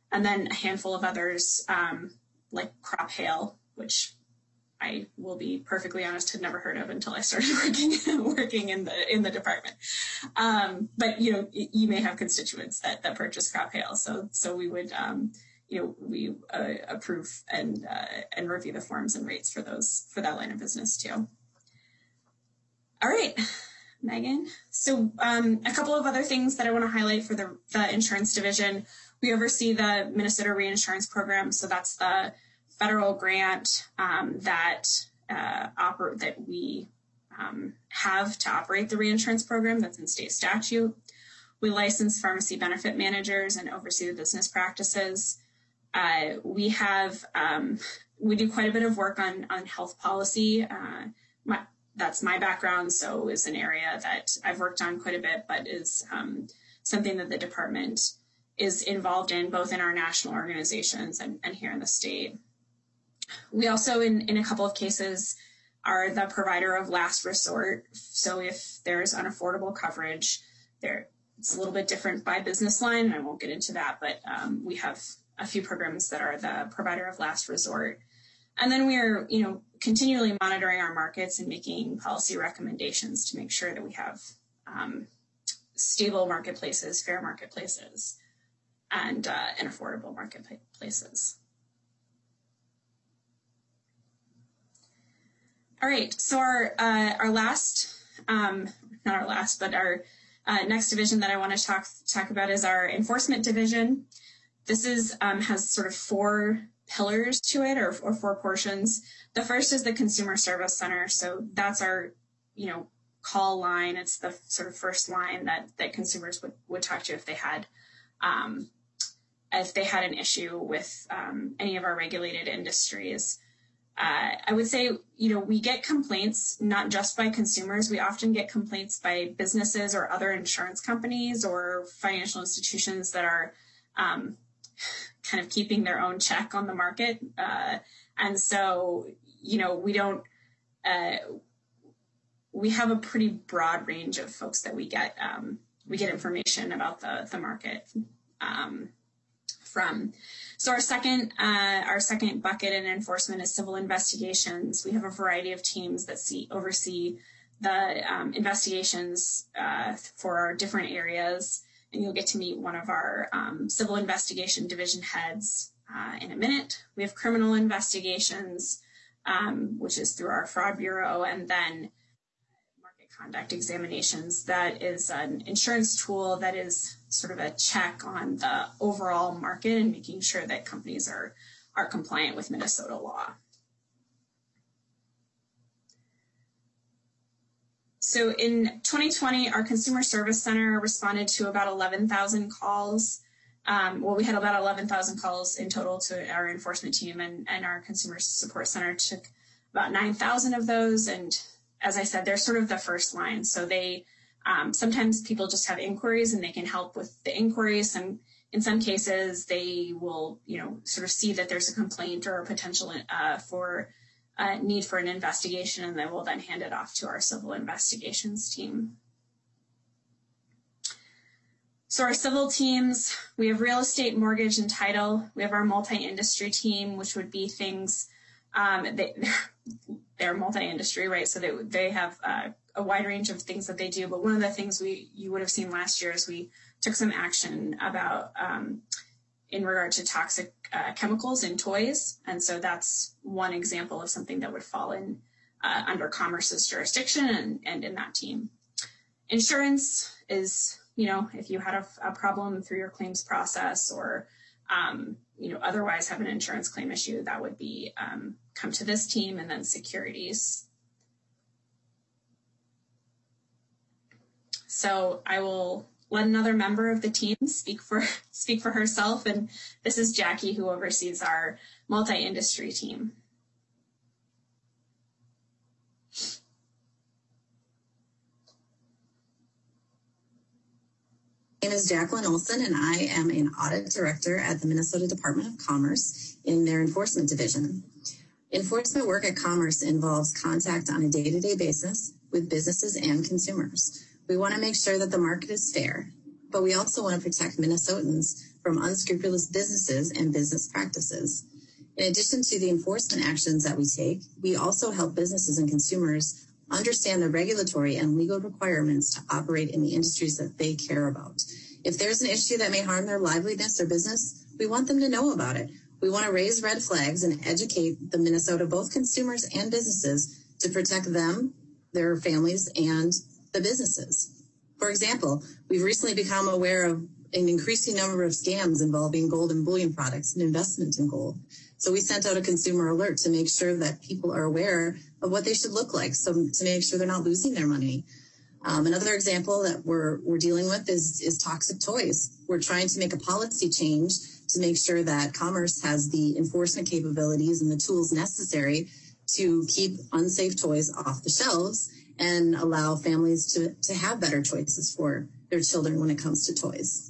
and then a handful of others um, like crop hail, which I will be perfectly honest, had never heard of until I started working working in the in the department. Um, but you know, you may have constituents that, that purchase crop hail, so so we would um, you know we uh, approve and uh, and review the forms and rates for those for that line of business too. All right, Megan. So um, a couple of other things that I want to highlight for the the insurance division. We oversee the Minnesota Reinsurance Program, so that's the federal grant um, that uh, oper- that we um, have to operate the reinsurance program. That's in state statute. We license pharmacy benefit managers and oversee the business practices. Uh, we have um, we do quite a bit of work on on health policy. Uh, my, that's my background, so is an area that I've worked on quite a bit, but is um, something that the department is involved in both in our national organizations and, and here in the state. We also, in, in a couple of cases, are the provider of last resort. So if there's unaffordable coverage, there it's a little bit different by business line, and I won't get into that, but um, we have a few programs that are the provider of last resort. And then we're, you know, continually monitoring our markets and making policy recommendations to make sure that we have um, stable marketplaces, fair marketplaces, and, uh, and affordable marketplaces. All right, so our uh, our last, um, not our last, but our uh, next division that I want to talk talk about is our enforcement division. This is um, has sort of four pillars to it, or, or four portions. The first is the Consumer Service Center. So that's our, you know, call line. It's the sort of first line that that consumers would, would talk to if they had um, if they had an issue with um, any of our regulated industries. Uh, I would say, you know, we get complaints not just by consumers. We often get complaints by businesses or other insurance companies or financial institutions that are um, kind of keeping their own check on the market. Uh, and so, you know, we don't, uh, we have a pretty broad range of folks that we get, um, we get information about the, the market um, from. So our second, uh, our second bucket in enforcement is civil investigations. We have a variety of teams that see, oversee the um, investigations uh, for our different areas, and you'll get to meet one of our um, civil investigation division heads uh, in a minute. We have criminal investigations, um, which is through our fraud bureau, and then market conduct examinations. That is an insurance tool that is sort of a check on the overall market and making sure that companies are, are compliant with Minnesota law. So in twenty twenty, our Consumer Service Center responded to about eleven thousand calls. Um, well, we had about eleven thousand calls in total to our enforcement team, and, and our Consumer Support Center took about nine thousand of those. And as I said, they're sort of the first line. So they Um, sometimes people just have inquiries and they can help with the inquiries. And in some cases, they will, you know, sort of see that there's a complaint or a potential uh, for uh, need for an investigation, and they will then hand it off to our civil investigations team. So our civil teams, we have real estate, mortgage, and title. We have our multi-industry team, which would be things, um, they, they're multi-industry, right? So they, they have uh, a wide range of things that they do. But one of the things we you would have seen last year is we took some action about um, in regard to toxic uh, chemicals in toys. And so that's one example of something that would fall in uh, under Commerce's jurisdiction and, and in that team. Insurance is, you know, if you had a, a problem through your claims process or, um, you know, otherwise have an insurance claim issue, that would be um, come to this team. And then securities. So I will let another member of the team speak for speak for herself, and this is Jackie, who oversees our multi-industry team. My name is Jacqueline Olson, and I am an audit director at the Minnesota Department of Commerce in their enforcement division. Enforcement work at Commerce involves contact on a day-to-day basis with businesses and consumers. We want to make sure that the market is fair, but we also want to protect Minnesotans from unscrupulous businesses and business practices. In addition to the enforcement actions that we take, we also help businesses and consumers understand the regulatory and legal requirements to operate in the industries that they care about. If there's an issue that may harm their liveliness or business, we want them to know about it. We want to raise red flags and educate the Minnesota, both consumers and businesses, to protect them, their families, and the businesses. For example, we've recently become aware of an increasing number of scams involving gold and bullion products and investment in gold. So we sent out a consumer alert to make sure that people are aware of what they should look like, so to make sure they're not losing their money. Um, another example that we're we're dealing with is, is toxic toys. We're trying to make a policy change to make sure that Commerce has the enforcement capabilities and the tools necessary to keep unsafe toys off the shelves and allow families to, to have better choices for their children when it comes to toys.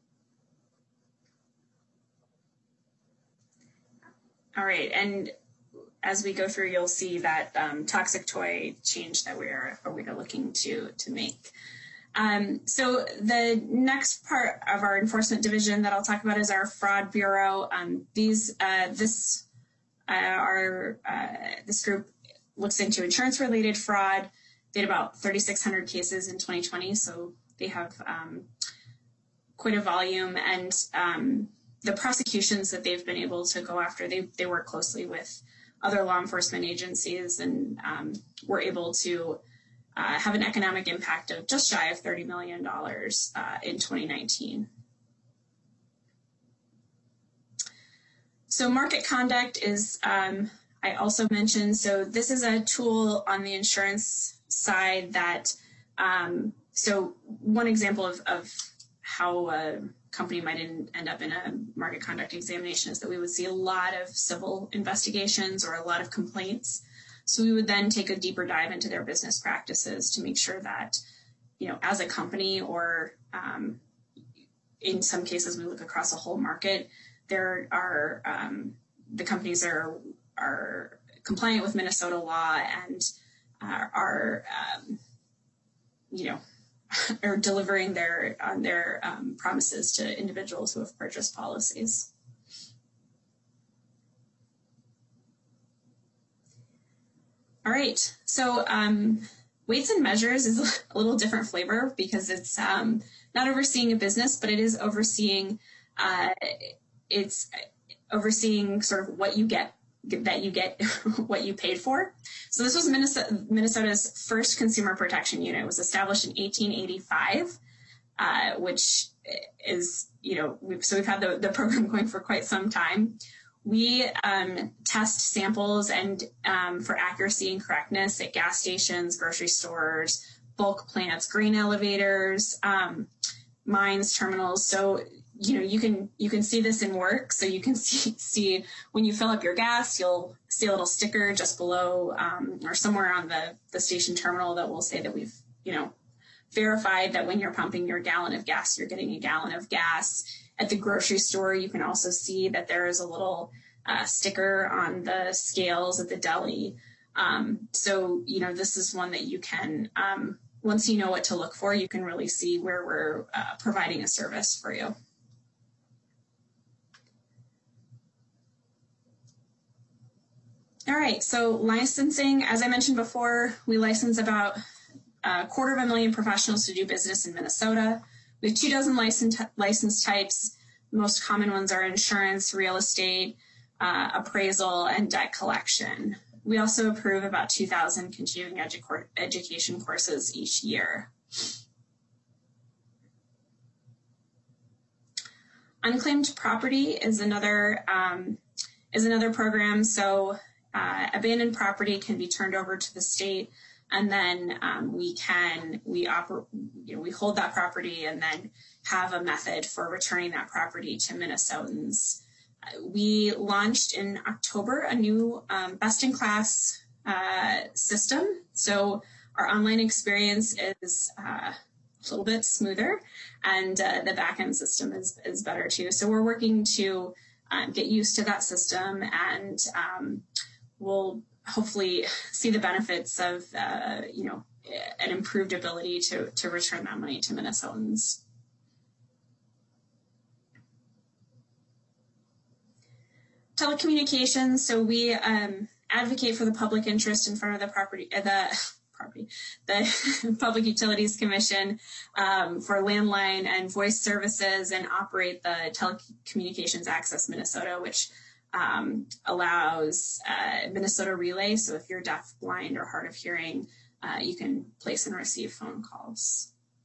All right, and as we go through, you'll see that um, toxic toy change that we're we're looking to to make. Um, so the next part of our enforcement division that I'll talk about is our fraud bureau. Um, these uh, this uh, our uh, this group looks into insurance-related fraud. They had about thirty-six hundred cases in twenty twenty, so they have um, quite a volume, and um, the prosecutions that they've been able to go after, they they work closely with other law enforcement agencies, and um, were able to uh, have an economic impact of just shy of thirty million dollars uh, in twenty nineteen. So market conduct is, um, I also mentioned, so this is a tool on the insurance side that, um, so one example of, of how a company might in, end up in a market conduct examination is that we would see a lot of civil investigations or a lot of complaints. So we would then take a deeper dive into their business practices to make sure that, you know, as a company, or um, in some cases we look across a whole market, there are, um, the companies are, are compliant with Minnesota law and uh, are, um, you know, are delivering their on their um, promises to individuals who have purchased policies. All right, so um, weights and measures is a little different flavor because it's um, not overseeing a business, but it is overseeing uh, it's overseeing sort of what you get that you get what you paid for. So this was Minnesota, Minnesota's first consumer protection unit. It was established in eighteen eighty-five, uh, which is, you know, we've, so we've had the, the program going for quite some time. We um, test samples and um, for accuracy and correctness at gas stations, grocery stores, bulk plants, grain elevators, um, mines, terminals. So you know, you can you can see this in work. So you can see, see when you fill up your gas, you'll see a little sticker just below um, or somewhere on the, the station terminal that will say that we've, you know, verified that when you're pumping your gallon of gas, you're getting a gallon of gas. At the grocery store, you can also see that there is a little uh, sticker on the scales at the deli. Um, so, you know, this is one that you can, um, once you know what to look for, you can really see where we're uh, providing a service for you. All right, so licensing, as I mentioned before, we license about a quarter of a million professionals to do business in Minnesota. We have two dozen license, license types. The most common ones are insurance, real estate, uh, appraisal, and debt collection. We also approve about two thousand continuing edu education courses each year. Unclaimed property is another, um, is another program. So Uh, abandoned property can be turned over to the state, and then um, we can we oper you know we hold that property and then have a method for returning that property to Minnesotans. Uh, we launched in October a new um, best-in-class uh, system, so our online experience is uh, a little bit smoother, and uh, the back-end system is is better too. So we're working to um, get used to that system, and um, we'll hopefully see the benefits of, uh, you know, an improved ability to, to return that money to Minnesotans. telecommunications. So we um, advocate for the public interest in front of the property, uh, the property, the Public Utilities Commission um, for landline and voice services, and operate the Telecommunications Access Minnesota, which um, allows uh, Minnesota Relay. So if you're deaf, blind, or hard of hearing, uh, you can place and receive phone calls.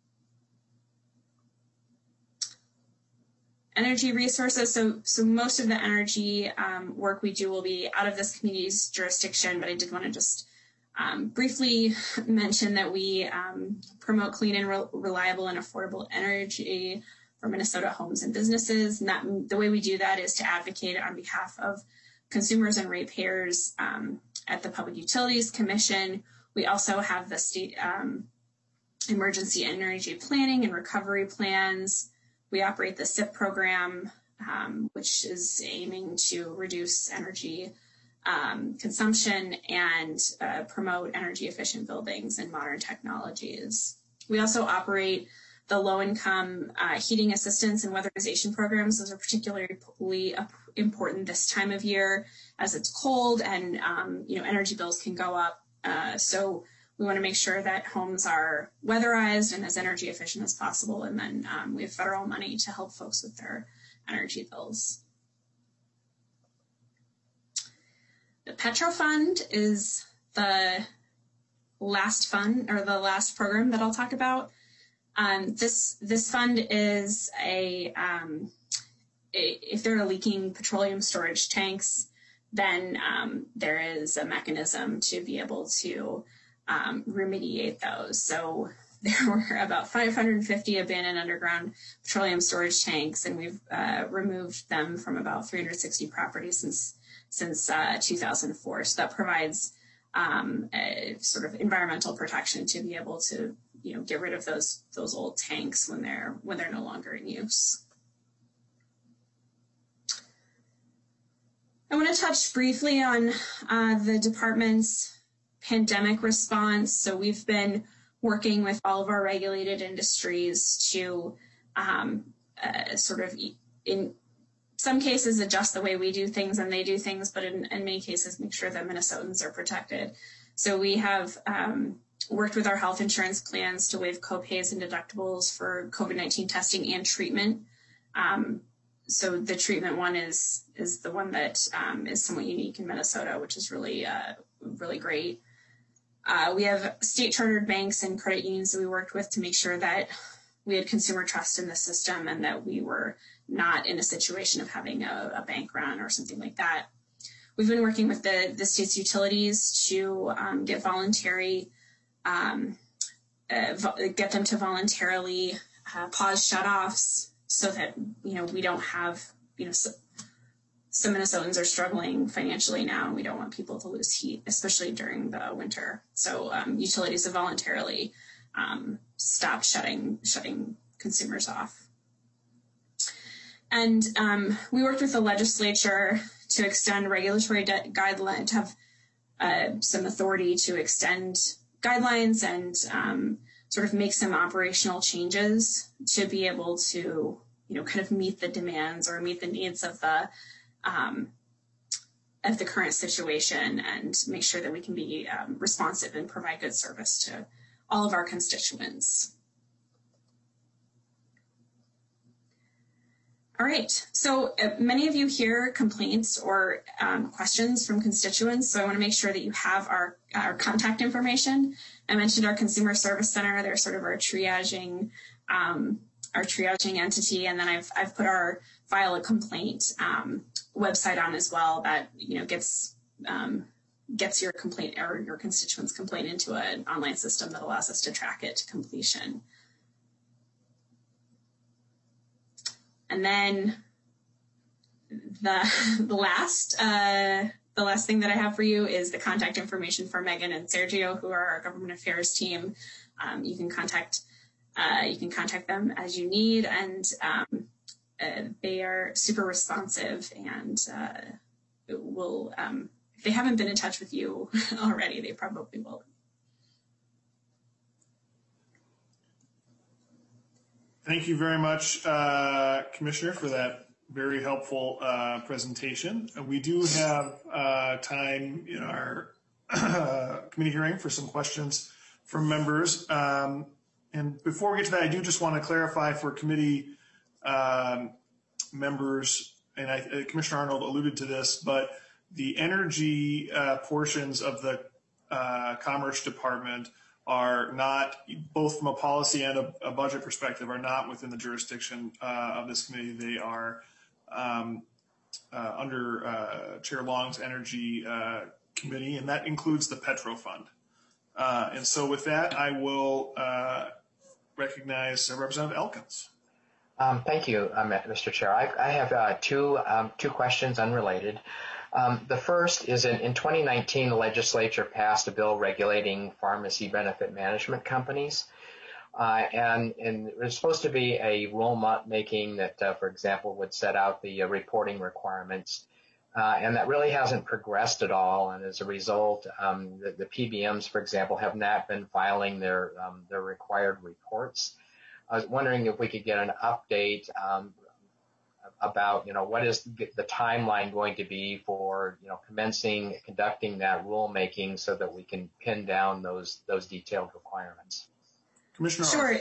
Energy resources. So, so most of the energy um, work we do will be out of this community's jurisdiction, but I did want to just um, briefly mention that we um, promote clean and re reliable and affordable energy for Minnesota homes and businesses. And that, the way we do that is to advocate on behalf of consumers and ratepayers um, at the Public Utilities Commission. We also have the state um, emergency energy planning and recovery plans. We operate the S I P program, um, which is aiming to reduce energy um, consumption and uh, promote energy efficient buildings and modern technologies. We also operate the low-income uh, heating assistance and weatherization programs. Those are particularly important this time of year as it's cold and um, you know, energy bills can go up. Uh, so we want to make sure that homes are weatherized and as energy efficient as possible. And then um, we have federal money to help folks with their energy bills. The Petro Fund is the last fund or the last program that I'll talk about. Um, this, this fund is a, um, a, if there are leaking petroleum storage tanks, then um, there is a mechanism to be able to Um, remediate those. So there were about five hundred fifty abandoned underground petroleum storage tanks, and we've uh, removed them from about three hundred sixty properties since since uh, two thousand four. So that provides um, a sort of environmental protection to be able to, you know, get rid of those those old tanks when they're when they're no longer in use. I want to touch briefly on uh, the department's pandemic response. So we've been working with all of our regulated industries to um, uh, sort of, in some cases, adjust the way we do things and they do things, but in, in many cases, make sure that Minnesotans are protected. So we have um, worked with our health insurance plans to waive copays and deductibles for COVID nineteen testing and treatment. Um, so the treatment one is is the one that um, is somewhat unique in Minnesota, which is really, uh, really great. Uh, we have state chartered banks and credit unions that we worked with to make sure that we had consumer trust in the system and that we were not in a situation of having a, a bank run or something like that. We've been working with the, the state's utilities to um, get voluntary, um, uh, vo- get them to voluntarily uh, pause shutoffs so that, you know, we don't have, you know, so, some Minnesotans are struggling financially now, and we don't want people to lose heat, especially during the winter. So um, utilities have voluntarily um, stopped shutting shutting consumers off. And um, we worked with the legislature to extend regulatory de- guidelines, to have uh, some authority to extend guidelines and um, sort of make some operational changes to be able to, you know, kind of meet the demands or meet the needs of the Um, of the current situation and make sure that we can be um, responsive and provide good service to all of our constituents. All right, so uh, many of you hear complaints or um, questions from constituents, so I want to make sure that you have our, our contact information. I mentioned our Consumer Service Center. They're sort of our triaging um, our triaging entity, and then I've, I've put our file a complaint um, website on as well that, you know, gets um, gets your complaint or your constituent's complaint into an online system that allows us to track it to completion. And then the the last uh, the last thing that I have for you is the contact information for Megan and Sergio, who are our government affairs team. Um, you can contact uh, you can contact them as you need, and um, uh, they are super responsive and uh, will. Um, if they haven't been in touch with you already, they probably will. Thank you very much, uh, Commissioner, for that very helpful uh, presentation. We do have uh, time in our uh, committee hearing for some questions from members. Um, and before we get to that, I do just want to clarify for committee um, members, and I, uh, Commissioner Arnold alluded to this, but the energy uh, portions of the uh, Commerce Department are not, both from a policy and a, a budget perspective, are not within the jurisdiction uh, of this committee. They are um, uh, under uh, Chair Long's Energy uh, Committee, and that includes the Petro Fund. Uh, and so with that, I will uh, recognize uh, Representative Elkins. Um, thank you, um, Mister Chair. I, I have uh, two um, two questions unrelated. Um, the first is in, in twenty nineteen, the legislature passed a bill regulating pharmacy benefit management companies. Uh, and, and there's supposed to be a rule making that, uh, for example, would set out the uh, reporting requirements. Uh, and that really hasn't progressed at all. And as a result, um, the, the P B Ms, for example, have not been filing their, um, their required reports. I was wondering if we could get an update um, about, you know, what is the timeline going to be for, you know, commencing, conducting that rulemaking so that we can pin down those those detailed requirements. Commissioner. Sure.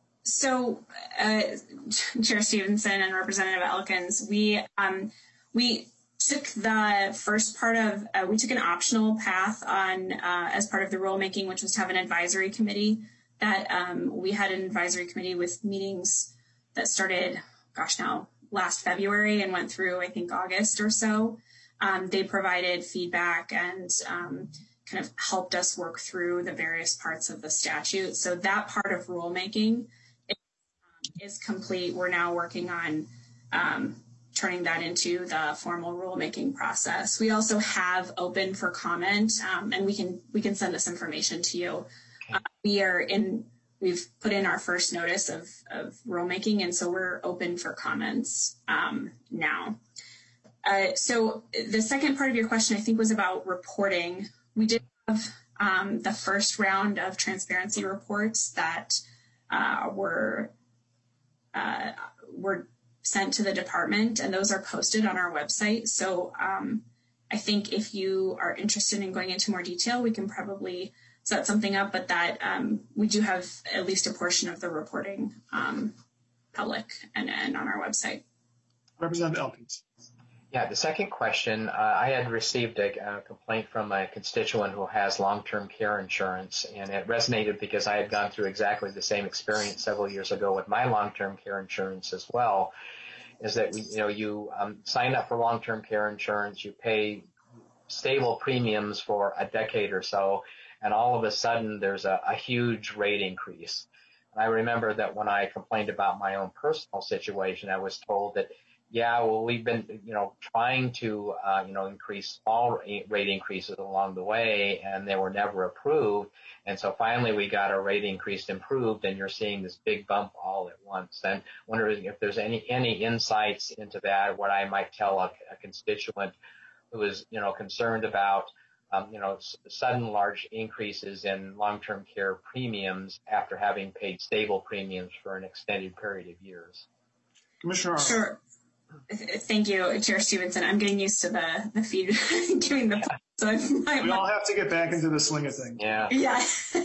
So, uh, Chair Stevenson and Representative Elkins, we um, we took the first part of uh, we took an optional path on uh, as part of the rulemaking, which was to have an advisory committee. That um, we had an advisory committee with meetings that started, gosh, now last February and went through, I think, August or so. Um, they provided feedback and um, kind of helped us work through the various parts of the statute. So that part of rulemaking is, um, is complete. We're now working on um, turning that into the formal rulemaking process. We also have open for comment, um, and we can we can send this information to you. Uh, we are in, we've put in our first notice of, of rulemaking, and so we're open for comments um, now. Uh, so the second part of your question, I think, was about reporting. We did have um, the first round of transparency reports that uh, were uh, were sent to the department, and those are posted on our website. So um, I think if you are interested in going into more detail, we can probably set something up, but that um, we do have at least a portion of the reporting um, public and, and on our website. Representative Elkins. Yeah, the second question, uh, I had received a, a complaint from a constituent who has long-term care insurance, and it resonated because I had gone through exactly the same experience several years ago with my long-term care insurance as well, is that, you know, you um, sign up for long-term care insurance, you pay stable premiums for a decade or so, and all of a sudden there's a, a huge rate increase. And I remember that when I complained about my own personal situation, I was told that, yeah, well, we've been, you know, trying to, uh, you know, increase small rate increases along the way, and they were never approved. And so finally we got our rate increase improved, and you're seeing this big bump all at once. And wondering if there's any, any insights into that, what I might tell a, a constituent who is, you know, concerned about Um, you know, sudden large increases in long-term care premiums after having paid stable premiums for an extended period of years. Commissioner Arnold. Sure. Thank you, Chair Stevenson. I'm getting used to the, the feed, giving the, so I might, we all have to get back into the swing of things. Yeah. Yeah.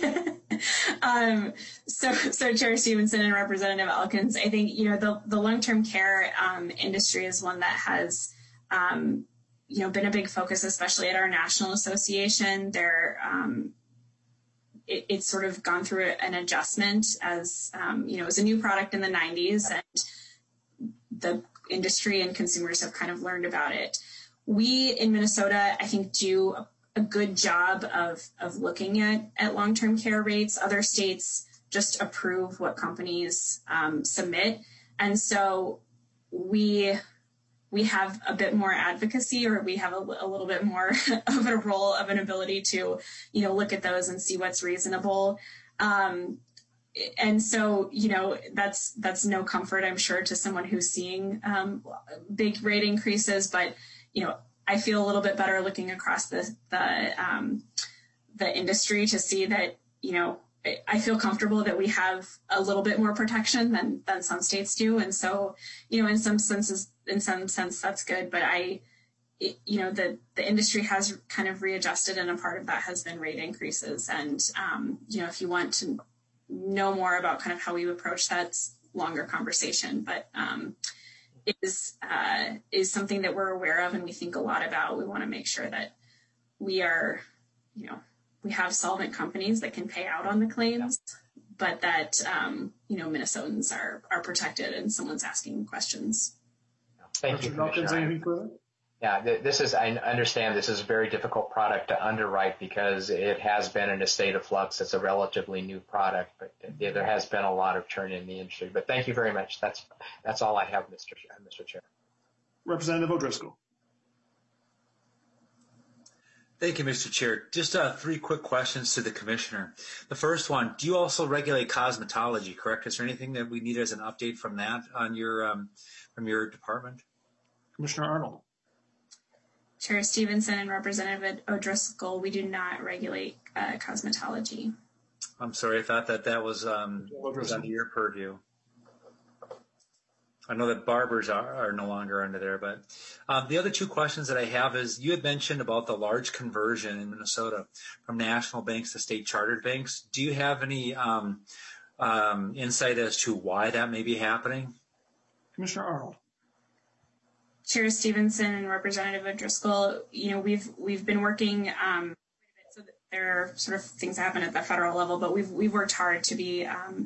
um, so, so Chair Stevenson and Representative Elkins, I think, you know, the, the long-term care um, industry is one that has, um, you know, been a big focus, especially at our national association. There, um, it, it's sort of gone through an adjustment as, um, you know, it was a new product in the nineties, and the industry and consumers have kind of learned about it. We in Minnesota, I think, do a, a good job of, of looking at, at long-term care rates. Other states just approve what companies um, submit. And so we... we have a bit more advocacy, or we have a, a little bit more of a role of an ability to, you know, look at those and see what's reasonable. Um, and so, you know, that's, that's no comfort, I'm sure, to someone who's seeing um, big rate increases, but, you know, I feel a little bit better looking across the, the, um, the industry to see that, you know, I feel comfortable that we have a little bit more protection than, than some states do. And so, you know, in some senses, in some sense, that's good. But I, it, you know, the, the industry has kind of readjusted, and a part of that has been rate increases. And, um, you know, if you want to know more about kind of how we approach that, longer conversation, but um, is, uh, is something that we're aware of and we think a lot about. We want to make sure that we are, you know, we have solvent companies that can pay out on the claims, but that, um, you know, Minnesotans are, are protected and someone's asking questions. Thank you, Commissioner. Yeah, this is, I understand this is a very difficult product to underwrite because it has been in a state of flux. It's a relatively new product, but there has been a lot of churn in the industry. But thank you very much. That's, that's all I have, Mister Chair, Mister Chair. Representative O'Driscoll. Thank you, Mister Chair. Just uh, three quick questions to the Commissioner. The first one, do you also regulate cosmetology, correct? Is there anything that we need as an update from that on your, um, from your department? Commissioner Arnold. Chair Stevenson and Representative O'Driscoll, we do not regulate uh, cosmetology. I'm sorry, I thought that that was, um, was under your purview. I know that barbers are, are no longer under there, but um, the other two questions that I have is you had mentioned about the large conversion in Minnesota from national banks to state chartered banks. Do you have any um, um, insight as to why that may be happening? Commissioner Arnold. Chair Stevenson and Representative O'Driscoll, you know, we've we've been working. Um, so there are sort of things that happen at the federal level, but we've we've worked hard to be um,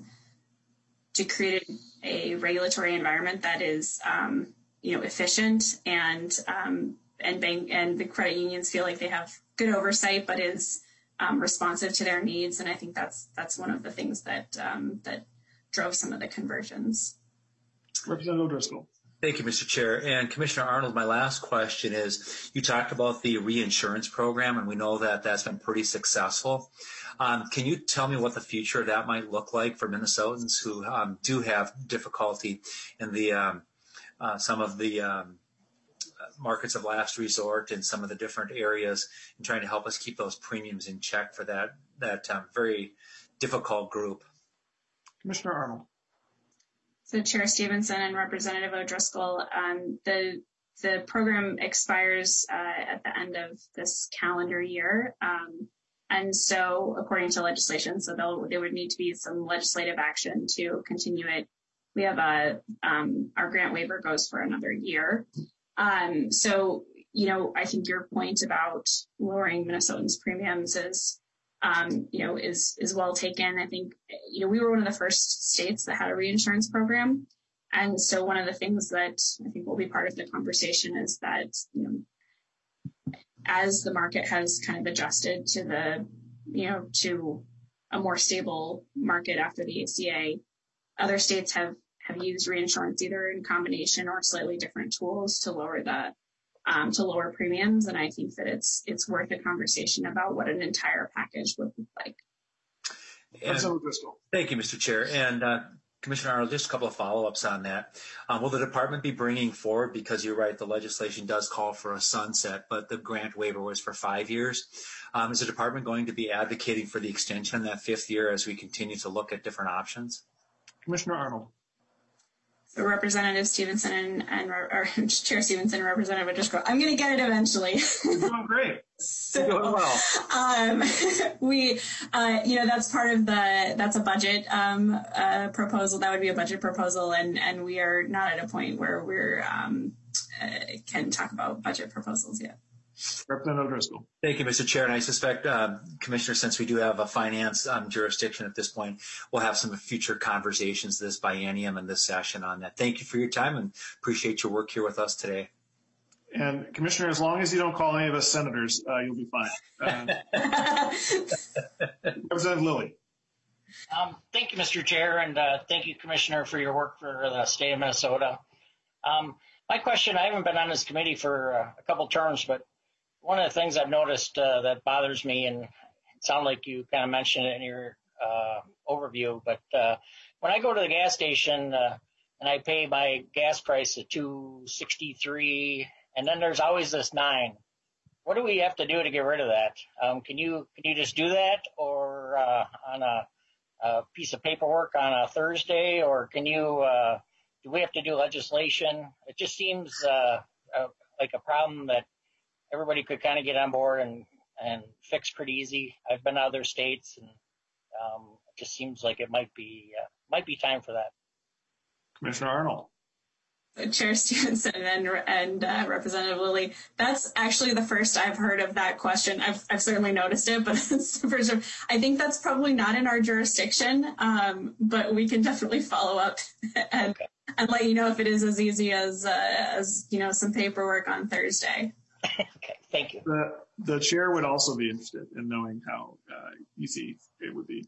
to create a regulatory environment that is, um, you know, efficient and um, and bank and the credit unions feel like they have good oversight, but is um, responsive to their needs. And I think that's that's one of the things that um, that drove some of the conversions. Representative O'Driscoll. Thank you, Mister Chair. And Commissioner Arnold, my last question is, you talked about the reinsurance program, and we know that that's been pretty successful. Um, can you tell me what the future of that might look like for Minnesotans who um, do have difficulty in the um, uh, some of the um, markets of last resort and some of the different areas, and trying to help us keep those premiums in check for that, that um, very difficult group? Commissioner Arnold. So Chair Stevenson and Representative O'Driscoll, um, the the program expires uh, at the end of this calendar year. Um, and so according to legislation, so there would need to be some legislative action to continue it. We have a, um, our grant waiver goes for another year. Um, so, you know, I think your point about lowering Minnesotans' premiums is Um, you know, is, is well taken. I think, you know, we were one of the first states that had a reinsurance program. And so one of the things that I think will be part of the conversation is that, you know, as the market has kind of adjusted to the, you know, to a more stable market after the A C A, other states have, have used reinsurance either in combination or slightly different tools to lower the Um, to lower premiums, and I think that it's it's worth a conversation about what an entire package would look like. And, thank you, Mister Chair. And uh, Commissioner Arnold, just a couple of follow-ups on that. Um, will the department be bringing forward, because you're right, the legislation does call for a sunset, but the grant waiver was for five years. Um, is the department going to be advocating for the extension in that fifth year as we continue to look at different options? Commissioner Arnold. So Representative Stevenson and, and or Chair Stevenson and Representative O'Driscoll. I'm going to get it eventually. You're doing great. So, You're doing well. Um, we, uh, you know, that's part of the, that's a budget um, uh, proposal. That would be a budget proposal. And, and we are not at a point where we're um, uh, can talk about budget proposals yet. Representative O'Driscoll. Thank you, Mister Chair. And I suspect, uh, Commissioner, since we do have a finance um, jurisdiction at this point, we'll have some future conversations this biennium and this session on that. Thank you for your time and appreciate your work here with us today. And Commissioner, as long as you don't call any of us senators, uh, you'll be fine. Uh, Representative Lilly. Um, thank you, Mister Chair, and uh, thank you, Commissioner, for your work for the state of Minnesota. Um, my question, I haven't been on this committee for uh, a couple terms, but one of the things I've noticed uh, that bothers me, and it sounds like you kind of mentioned it in your uh, overview, but uh, when I go to the gas station uh, and I pay my gas price at two sixty-three, and then there's always this nine. What do we have to do to get rid of that? Um, can you can you just do that, or uh, on a a piece of paperwork on a Thursday, or can you, uh, do we have to do legislation? It just seems uh, uh, like a problem that everybody could kind of get on board and, and fix pretty easy. I've been to other states, and um, it just seems like it might be uh, might be time for that. Commissioner Arnold. Chair Stevenson and, and uh, Representative Lilly, that's actually the first I've heard of that question. I've, I've certainly noticed it, but it's the first. I think that's probably not in our jurisdiction, um, but we can definitely follow up and, okay. and let you know if it is as easy as, uh, as you know, some paperwork on Thursday. Okay, thank you. The, the chair would also be interested in knowing how uh, easy it would be.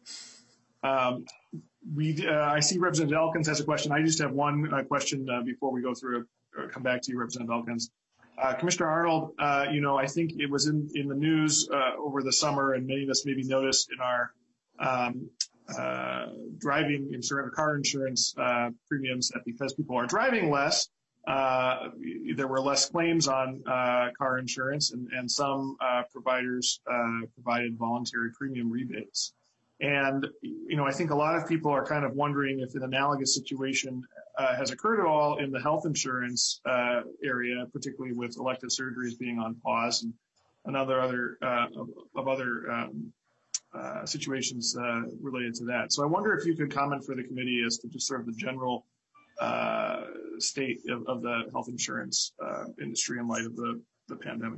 Um, we, uh, I see Representative Elkins has a question. I just have one uh, question uh, before we go through, or come back to you, Representative Elkins. Uh, Commissioner Arnold, uh, you know, I think it was in, in the news uh, over the summer, and many of us maybe noticed in our um, uh, driving insurance, car insurance uh, premiums, that because people are driving less, uh, there were less claims on uh, car insurance, and, and some uh, providers uh, provided voluntary premium rebates. And, you know, I think a lot of people are kind of wondering if an analogous situation uh, has occurred at all in the health insurance uh, area, particularly with elective surgeries being on pause and another other uh, of, of other um, uh, situations uh, related to that. So I wonder if you could comment for the committee as to just sort of the general uh, state of, of the health insurance uh, industry in light of the, the pandemic.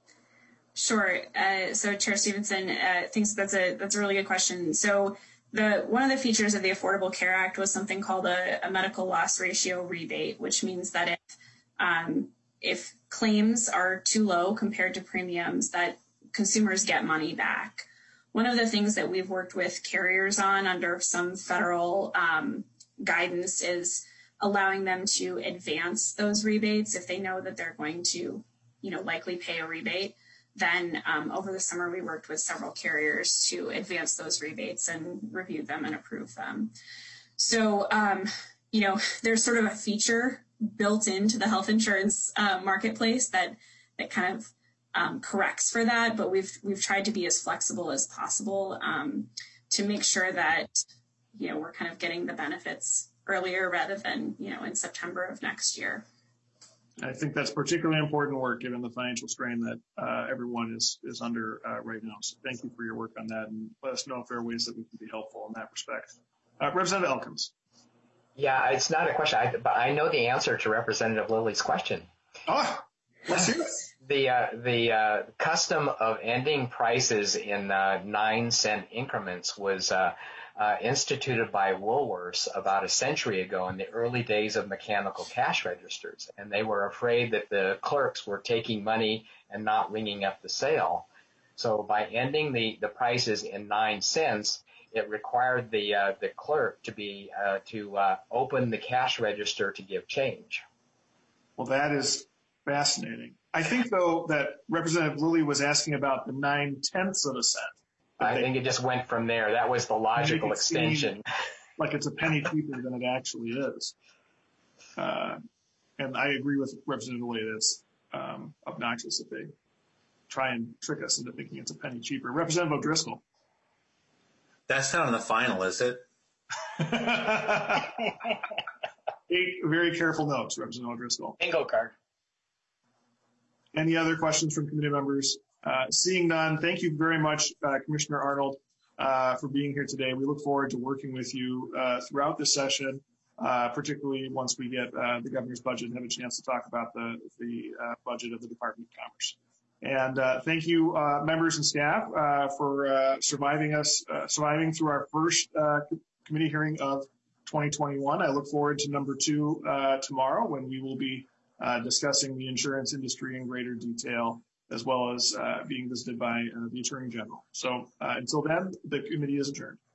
Sure. Uh, so Chair Stevenson uh, thinks that's a that's a really good question. So the one of the features of the Affordable Care Act was something called a, a medical loss ratio rebate, which means that if um, if claims are too low compared to premiums, that consumers get money back. One of the things that we've worked with carriers on under some federal um, guidance is allowing them to advance those rebates if they know that they're going to, you know, likely pay a rebate. Then um, over the summer, we worked with several carriers to advance those rebates and review them and approve them. So, um, you know, there's sort of a feature built into the health insurance uh, marketplace that that kind of um, corrects for that. But we've we've tried to be as flexible as possible um, to make sure that, you know, we're kind of getting the benefits earlier rather than, you know, in September of next year. I think that's particularly important work given the financial strain that uh, everyone is is under uh, right now. So thank you for your work on that, and let us know if there are ways that we can be helpful in that respect. Uh, Representative Elkins. Yeah, it's not a question, I, but I know the answer to Representative Lilly's question. Oh, let's hear it. The uh, the uh, custom of ending prices in uh, nine cent increments was uh, uh, instituted by Woolworths about a century ago in the early days of mechanical cash registers, and they were afraid that the clerks were taking money and not ringing up the sale. So by ending the, the prices in nine cents, it required the uh, the clerk to be uh, to uh, open the cash register to give change. Well, that is fascinating. I think, though, that Representative Lilly was asking about the nine tenths of a cent. I think it just went from there. That was the logical extension. Like it's a penny cheaper than it actually is. Uh, and I agree with Representative Lilly that it's um, obnoxious if they try and trick us into thinking it's a penny cheaper. Representative O'Driscoll. That's not on the final, is it? Eight very careful notes, Representative O'Driscoll. Bingo card. Any other questions from committee members? Uh, seeing none, thank you very much, uh, Commissioner Arnold, uh, for being here today. We look forward to working with you uh, throughout this session, uh, particularly once we get uh, the governor's budget and have a chance to talk about the, the uh, budget of the Department of Commerce. And uh, thank you, uh, members and staff, uh, for uh, surviving us, uh, surviving through our first uh, committee hearing of twenty twenty-one. I look forward to number two uh, tomorrow, when we will be uh, discussing the insurance industry in greater detail, as well as uh, being visited by uh, the Attorney General. So uh, until then, the committee is adjourned.